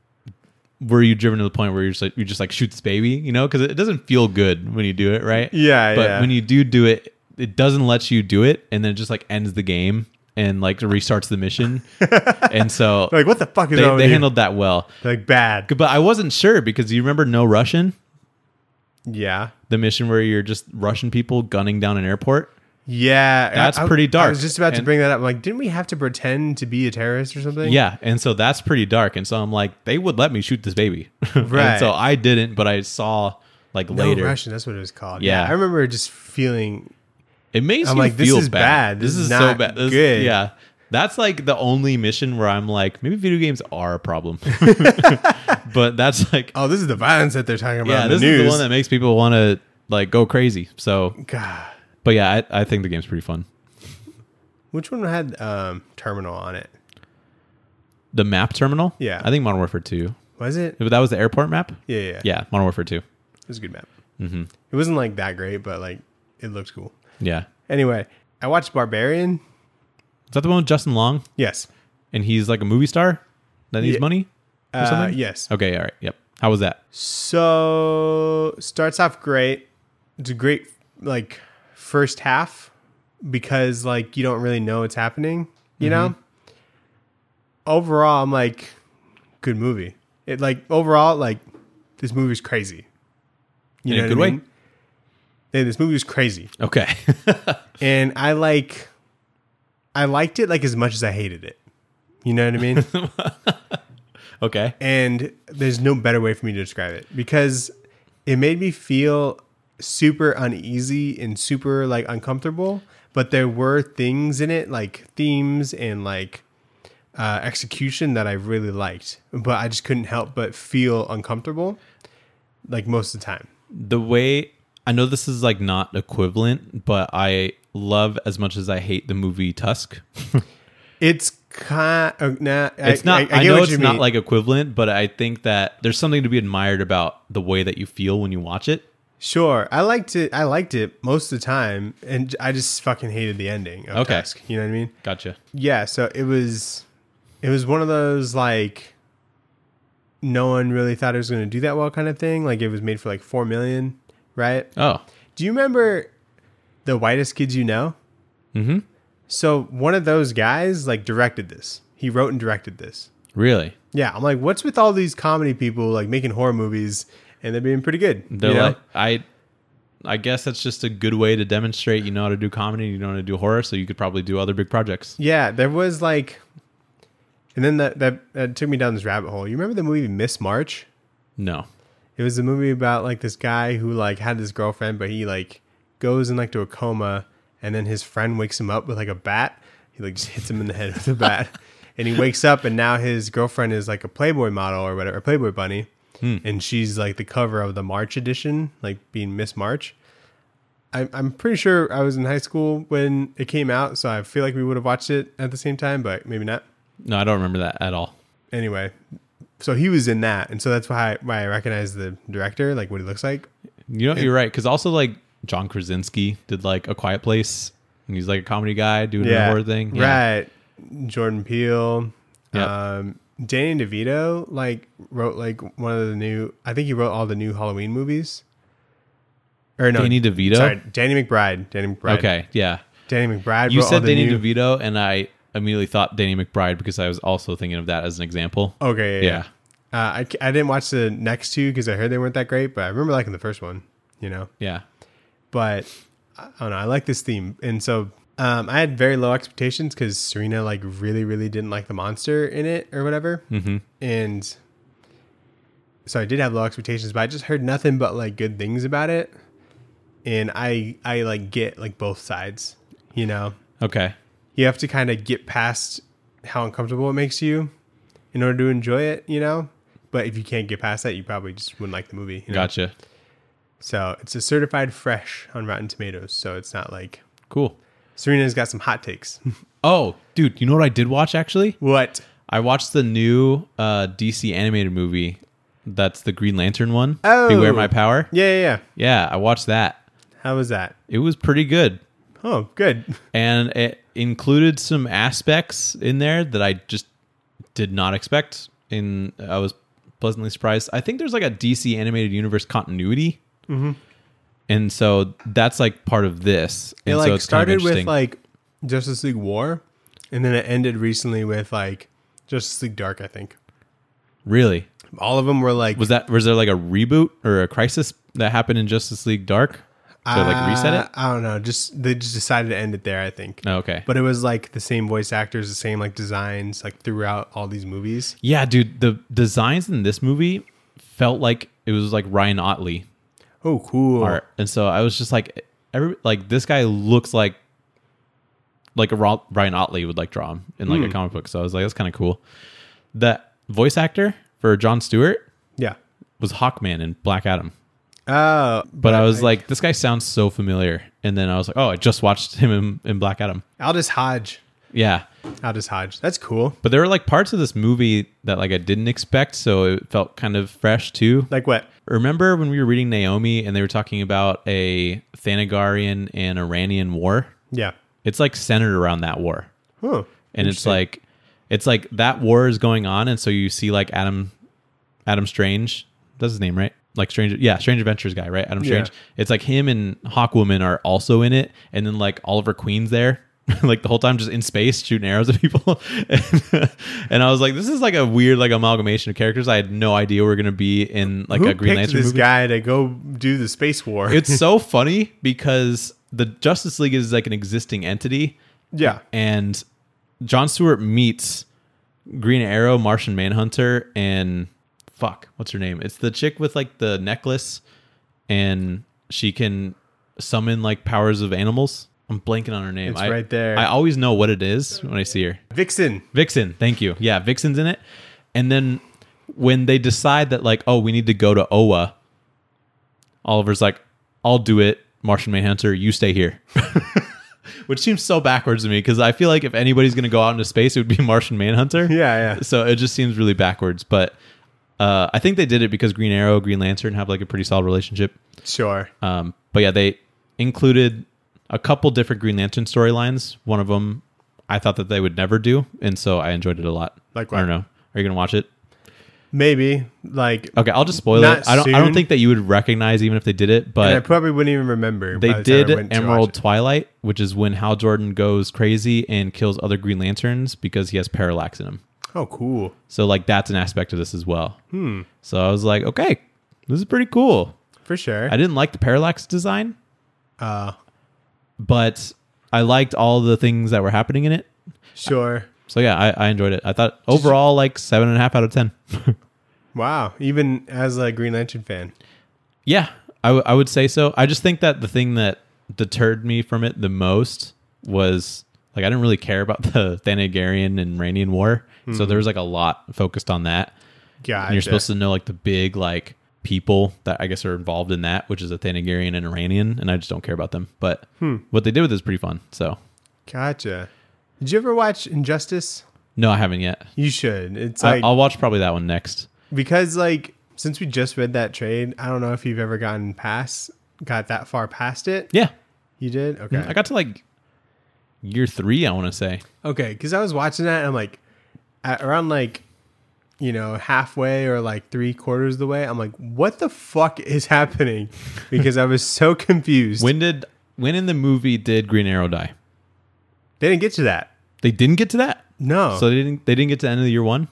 "Were you driven to the point where you're just like you just like shoot this baby?" You know, because it doesn't feel good when you do it, right? Yeah, But yeah. when you do do it, it doesn't let you do it, and then it just like ends the game and like restarts the mission. And so like what the fuck is they, wrong they with you? handled that well. Like bad. But I wasn't sure because you remember No Russian, Yeah. the mission where you're just Russian people gunning down an airport. Yeah. That's I- I- pretty dark. I was just about to And- bring that up. I'm like, didn't we have to pretend to be a terrorist or something? Yeah, and so that's pretty dark. And so I'm like, they would let me shoot this baby, Right. And so I didn't, but I saw like No later. Russian, that's what it was called. Yeah. I remember just feeling It makes I'm you like, this feel is bad. This, This is is so not bad. This- good. Yeah, that's like the only mission where I'm like, maybe video games are a problem. But that's like, oh, this is the violence that they're talking about yeah, in the this news. is the one that makes people want to like go crazy. So, God. but yeah, I, I think the game's pretty fun. Which one had um, terminal on it? The map terminal? Yeah. I think Modern Warfare two. Was it? That was the airport map? Yeah, yeah. Yeah, Modern Warfare two. It was a good map. Mm-hmm. It wasn't like that great, but like it looked cool. Yeah. Anyway, I watched Barbarian. Is that the one with Justin Long? Yes. And he's like a movie star that needs Yeah. money or Uh, something? yes. Okay, all right. Yep. How was that? So starts off great. It's a great like first half because like you don't really know what's happening, you know? Overall, I'm like, good movie. It like overall, like this movie's crazy. You In a know good what I way? mean? Yeah, this movie was crazy. Okay. And I like I liked it like as much as I hated it. You know what I mean? Okay. And there's no better way for me to describe it because it made me feel super uneasy and super like uncomfortable, but there were things in it like themes and like uh, execution that I really liked, but I just couldn't help but feel uncomfortable like most of the time. The way I know this is like not equivalent, but I love as much as I hate the movie Tusk. It's kind of, nah, It's I, not. I, I, I get know what it's you not mean. like equivalent, but I think that there's something to be admired about the way that you feel when you watch it. Sure, I liked it. I liked it most of the time, and I just fucking hated the ending of Okay. Tusk. You know what I mean? Gotcha. Yeah. So it was, it was one of those like, no one really thought it was going to do that well, kind of thing. Like it was made for like four million, right? Oh. Do you remember The Whitest Kids You Know? Mm-hmm. So one of those guys like directed this. He wrote and directed this. Really? Yeah, I'm like, what's with all these comedy people like making horror movies and they're being pretty good? They're you know? like, I, I guess that's just a good way to demonstrate you know how to do comedy, you know how to do horror, so you could probably do other big projects. Yeah, there was like, and then that that, that took me down this rabbit hole. You remember the movie Miss March? No. It was a movie about like this guy who like had this girlfriend, but he like goes in like to a coma, and then his friend wakes him up with like a bat. He like just hits him in the head with a bat, and he wakes up, and now his girlfriend is like a Playboy model or whatever, a Playboy bunny, hmm. and she's like the cover of the March edition, like being Miss March. I'm I'm pretty sure I was in high school when it came out, so I feel like we would have watched it at the same time, but maybe not. No, I don't remember that at all. Anyway, so he was in that, and so that's why I, why I recognize the director, like what he looks like. You know, and, you're right, because also like John Krasinski did like A Quiet Place, and he's like a comedy guy doing yeah, a horror thing. Yeah. Right. Jordan Peele. Yep. Um, Danny DeVito like wrote like one of the new, I think he wrote all the new Halloween movies. Or no, Danny DeVito? Sorry, Danny McBride. Danny McBride. Okay, yeah. Danny McBride. You wrote said all the Danny new... DeVito, and I immediately thought Danny McBride because I was also thinking of that as an example. Okay, yeah. Yeah. yeah. Uh, I, I didn't watch the next two because I heard they weren't that great, but I remember liking the first one, you know? Yeah. But I don't know. I like this theme. And so um, I had very low expectations because Serena like really, really didn't like the monster in it or whatever. Mm-hmm. And so I did have low expectations, but I just heard nothing but like good things about it. And I, I like get like both sides, you know? Okay. You have to kind of get past how uncomfortable it makes you in order to enjoy it, you know? But if you can't get past that, you probably just wouldn't like the movie. You know? Gotcha. So it's a certified fresh on Rotten Tomatoes. So it's not like... Cool. Serena's got some hot takes. Oh, dude, you know what I did watch actually? What? I watched the new uh, D C animated movie. That's the Green Lantern one. Oh. Beware My Power. Yeah, yeah, yeah. Yeah, I watched that. How was that? It was pretty good. Oh, good. And it included some aspects in there that I just did not expect. And I was pleasantly surprised. I think there's like a D C animated universe continuity. Mm-hmm. And so that's like part of this. It and like so it's started kind of with like Justice League War, and then it ended recently with like Justice League Dark, I think. Really? All of them were like... Was that was there like a reboot or a crisis that happened in Justice League Dark? So uh, like reset it? I don't know. Just they just decided to end it there, I think. Oh, okay. But it was like the same voice actors, the same like designs, like throughout all these movies. Yeah, dude. The designs in this movie felt like it was like Ryan Otley Oh, cool. art, and so I was just like, every like this guy looks like like a Ro- Ryan Otley would like draw him in like Mm. a comic book. So I was like, that's kind of cool. That voice actor for Jon Stewart Yeah. was Hawkman in Black Adam. Oh, But I was like, this guy sounds so familiar. And then I was like, oh, I just watched him in, in Black Adam. Aldous Hodge. Yeah. Aldous Hodge. That's cool. But there were like parts of this movie that like I didn't expect. So it felt kind of fresh too. Like what? Remember when we were reading Naomi and they were talking about a Thanagarian and Iranian war? Yeah. It's like centered around that war. Oh. And it's like, it's like that war is going on. And so you see like Adam, Adam Strange. That's his name, right? Like Strange, yeah, Strange Adventures guy, right? Adam Strange. Yeah. It's like him and Hawkwoman are also in it, and then like Oliver Queen's there, like the whole time just in space shooting arrows at people. and, and I was like, this is like a weird like amalgamation of characters. I had no idea we were gonna be in like Who a Green picked Lantern this movie. guy to go do the space war? It's so funny because the Justice League is like an existing entity, yeah. and Jon Stewart meets Green Arrow, Martian Manhunter, and fuck, what's her name? It's the chick with like the necklace, and she can summon like powers of animals. I'm blanking on her name. It's I, right there. I always know what it is when I see her. Vixen. Vixen, thank you. Yeah, Vixen's in it. And then when they decide that like, oh, we need to go to Oa, Oliver's like, I'll do it. Martian Manhunter, you stay here. Which seems so backwards to me because I feel like if anybody's going to go out into space, it would be Martian Manhunter. Yeah, yeah. So it just seems really backwards. But uh, I think they did it because Green Arrow, Green Lantern have like a pretty solid relationship. Sure. Um, but yeah, they included a couple different Green Lantern storylines. One of them I thought that they would never do. And so I enjoyed it a lot. Like I what? don't know. Are you going to watch it? Maybe like Okay, I'll just spoil Not it. I don't. I don't soon. think that you would recognize even if they did it, and I but probably wouldn't even remember. by they the time I did went to watch Emerald it. Twilight, which is when Hal Jordan goes crazy and kills other Green Lanterns because he has parallax in him. Oh, cool. So like that's an aspect of this as well. Hmm. So I was like, okay, this is pretty cool. For sure. I didn't like the parallax design, Uh, but I liked all the things that were happening in it. sure. So yeah, I, I enjoyed it. I thought overall like seven and a half out of ten. Wow. Even as a Green Lantern fan. Yeah, I, w- I would say so. I just think that the thing that deterred me from it the most was like I didn't really care about the Thanagarian and Ranian War, mm-hmm. so there was like a lot focused on that. Gotcha. And you're supposed to know like the big like people that I guess are involved in that, which is a Thanagarian and Iranian, and I just don't care about them. But hmm. what they did with it is pretty fun. So Gotcha. Did you ever watch Injustice? no, I haven't yet. You should. It's I, like I'll watch probably that one next. because like since we just read that trade, I don't know if you've ever gotten past got that far past it. Yeah, You did? Okay. I got to like year three, I want to say. Okay, because I was watching that and I'm like at around like you know halfway or like three quarters of the way, I'm like, what the fuck is happening? Because I was so confused. When did when in the movie did Green Arrow die? They didn't get to that. They didn't get to that. No. So they didn't. They didn't get to the end of year one.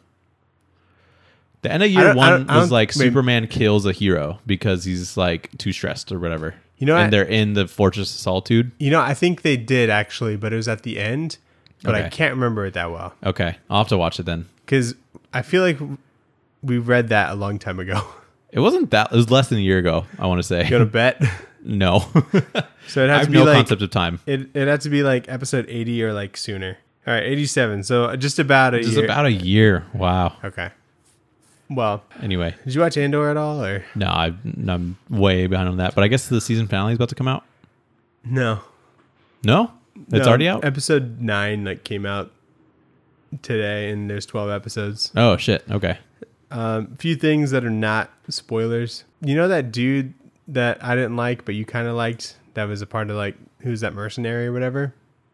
The end of I year don't- I one don't- I was don't- like maybe- Superman kills a hero because he's like too stressed or whatever. You know and what? they're in the Fortress of Solitude. You know, I think they did actually, but it was at the end. But I Okay. can't remember it that well Okay, I'll have to watch it then. because I feel like we read that a long time ago. It wasn't that. It was less than a year ago. I want to say. You want to bet? No. So it I has have to be no like concept of time. it. It had to be like episode eighty or like sooner. All right, eighty-seven. So just about a This is year. about a year. Wow. Okay. Well, Anyway, did you watch Andor at all, or no, I, I'm way behind on that. But I guess the season finale is about to come out. no? No, it's No, already out. Episode nine like came out today, and there's twelve episodes. Oh shit. Okay. Um, few things that are not spoilers. You know that dude that I didn't like, but you kind of liked. That was a part of like who's that mercenary or whatever.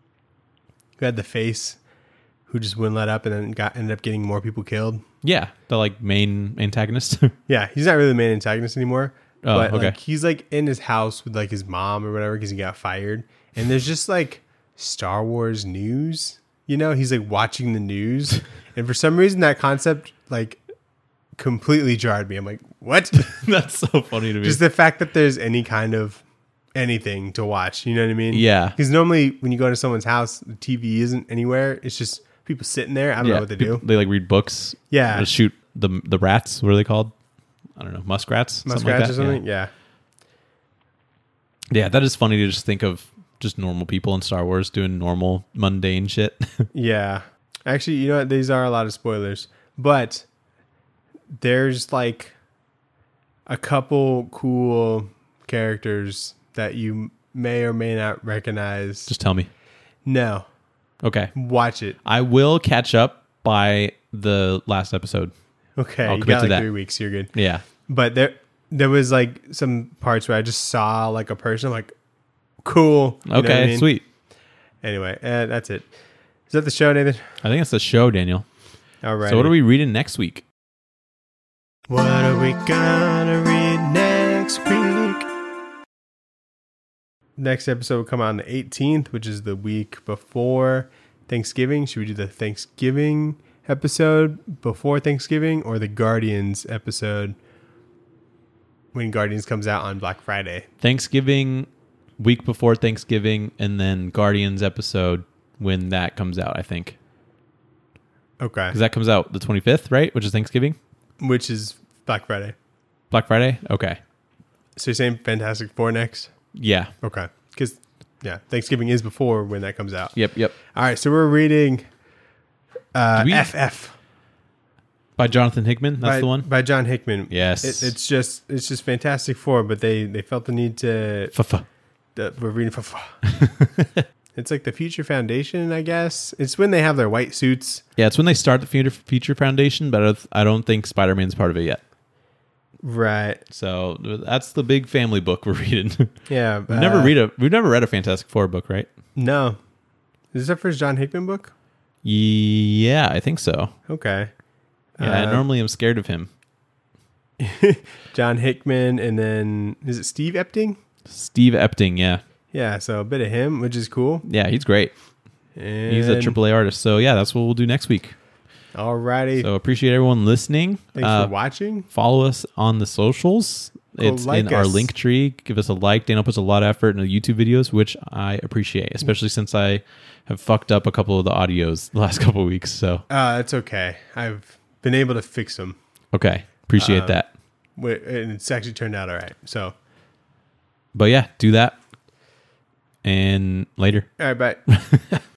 Who had the face, who just wouldn't let up, and then got ended up getting more people killed. Yeah, the like main antagonist. Yeah, he's not really the main antagonist anymore. Oh, but okay. like he's like in his house with like his mom or whatever because he got fired. And there's just like Star Wars news. You know, he's like watching the news, and for some reason that concept like completely jarred me. I'm like, what? That's so funny to me. Just the fact that there's any kind of anything to watch. You know what I mean? Yeah. Because normally when you go to someone's house, the T V isn't anywhere. It's just people sitting there. I don't yeah, know what they people- do. They like read books. Yeah. They shoot the the rats. What are they called? I don't know. Muskrats. Muskrats something like that? or something. Yeah. Yeah. Yeah, that is funny to just think of just normal people in Star Wars doing normal mundane shit. Yeah. Actually, you know what? These are a lot of spoilers, but there's like a couple cool characters that you may or may not recognize. Just tell me. No, Okay. watch it. I will catch up by the last episode. Okay, I'll you commit got to like that. three weeks. You're good. Yeah. But there, there was like some parts where I just saw like a person. I'm like, cool. You know Okay. what I mean? Sweet. Anyway, uh, that's it. Is that the show, Nathan? I think it's the show, Daniel. All right. So what are we reading next week? What are we gonna read next week? Next episode will come out on the eighteenth, which is the week before Thanksgiving. Should we do the Thanksgiving episode before Thanksgiving or the Guardians episode when Guardians comes out on Black Friday? Thanksgiving, week before Thanksgiving, and then Guardians episode when that comes out, I think. Okay. Because that comes out the twenty-fifth, right? Which is Thanksgiving? Which is Black Friday. Black Friday? Okay. So you're saying Fantastic Four next? Yeah. Okay. Because, yeah, Thanksgiving is before when that comes out. Yep, yep. All right. So we're reading uh, Do we- F F. By Jonathan Hickman? That's by, the one? by John Hickman. Yes. It, it's just it's just Fantastic Four, but they they felt the need to. F-f. The, we're reading for. It's like the Future Foundation, I guess. It's when they have their white suits. Yeah, it's when they start the Future Future Foundation, but I don't- I don't think Spider-Man's part of it yet. Right. So that's the big family book we're reading. Yeah. we've never uh, read a we've never read a Fantastic Four book, right? No. Is this our first John Hickman book? Yeah, I think so. Okay. Yeah, I Uh, normally am scared of him. John Hickman, and then is it Steve Epting? Steve Epting, yeah. Yeah, so a bit of him, which is cool. Yeah, he's great. And He's a triple A artist. So, yeah, that's what we'll do next week. Alrighty. So, appreciate everyone listening. Thanks Uh, for watching. Follow us on the socials. Go It's like in our us. link tree. Give us a like. Daniel puts a lot of effort into YouTube videos, which I appreciate, especially since I have fucked up a couple of the audios the last couple of weeks. So, Uh, it's okay. I've been able to fix them. okay. Appreciate Uh, that. Wait, and it's actually turned out all right. So, But yeah, do that. And later. all right, bye.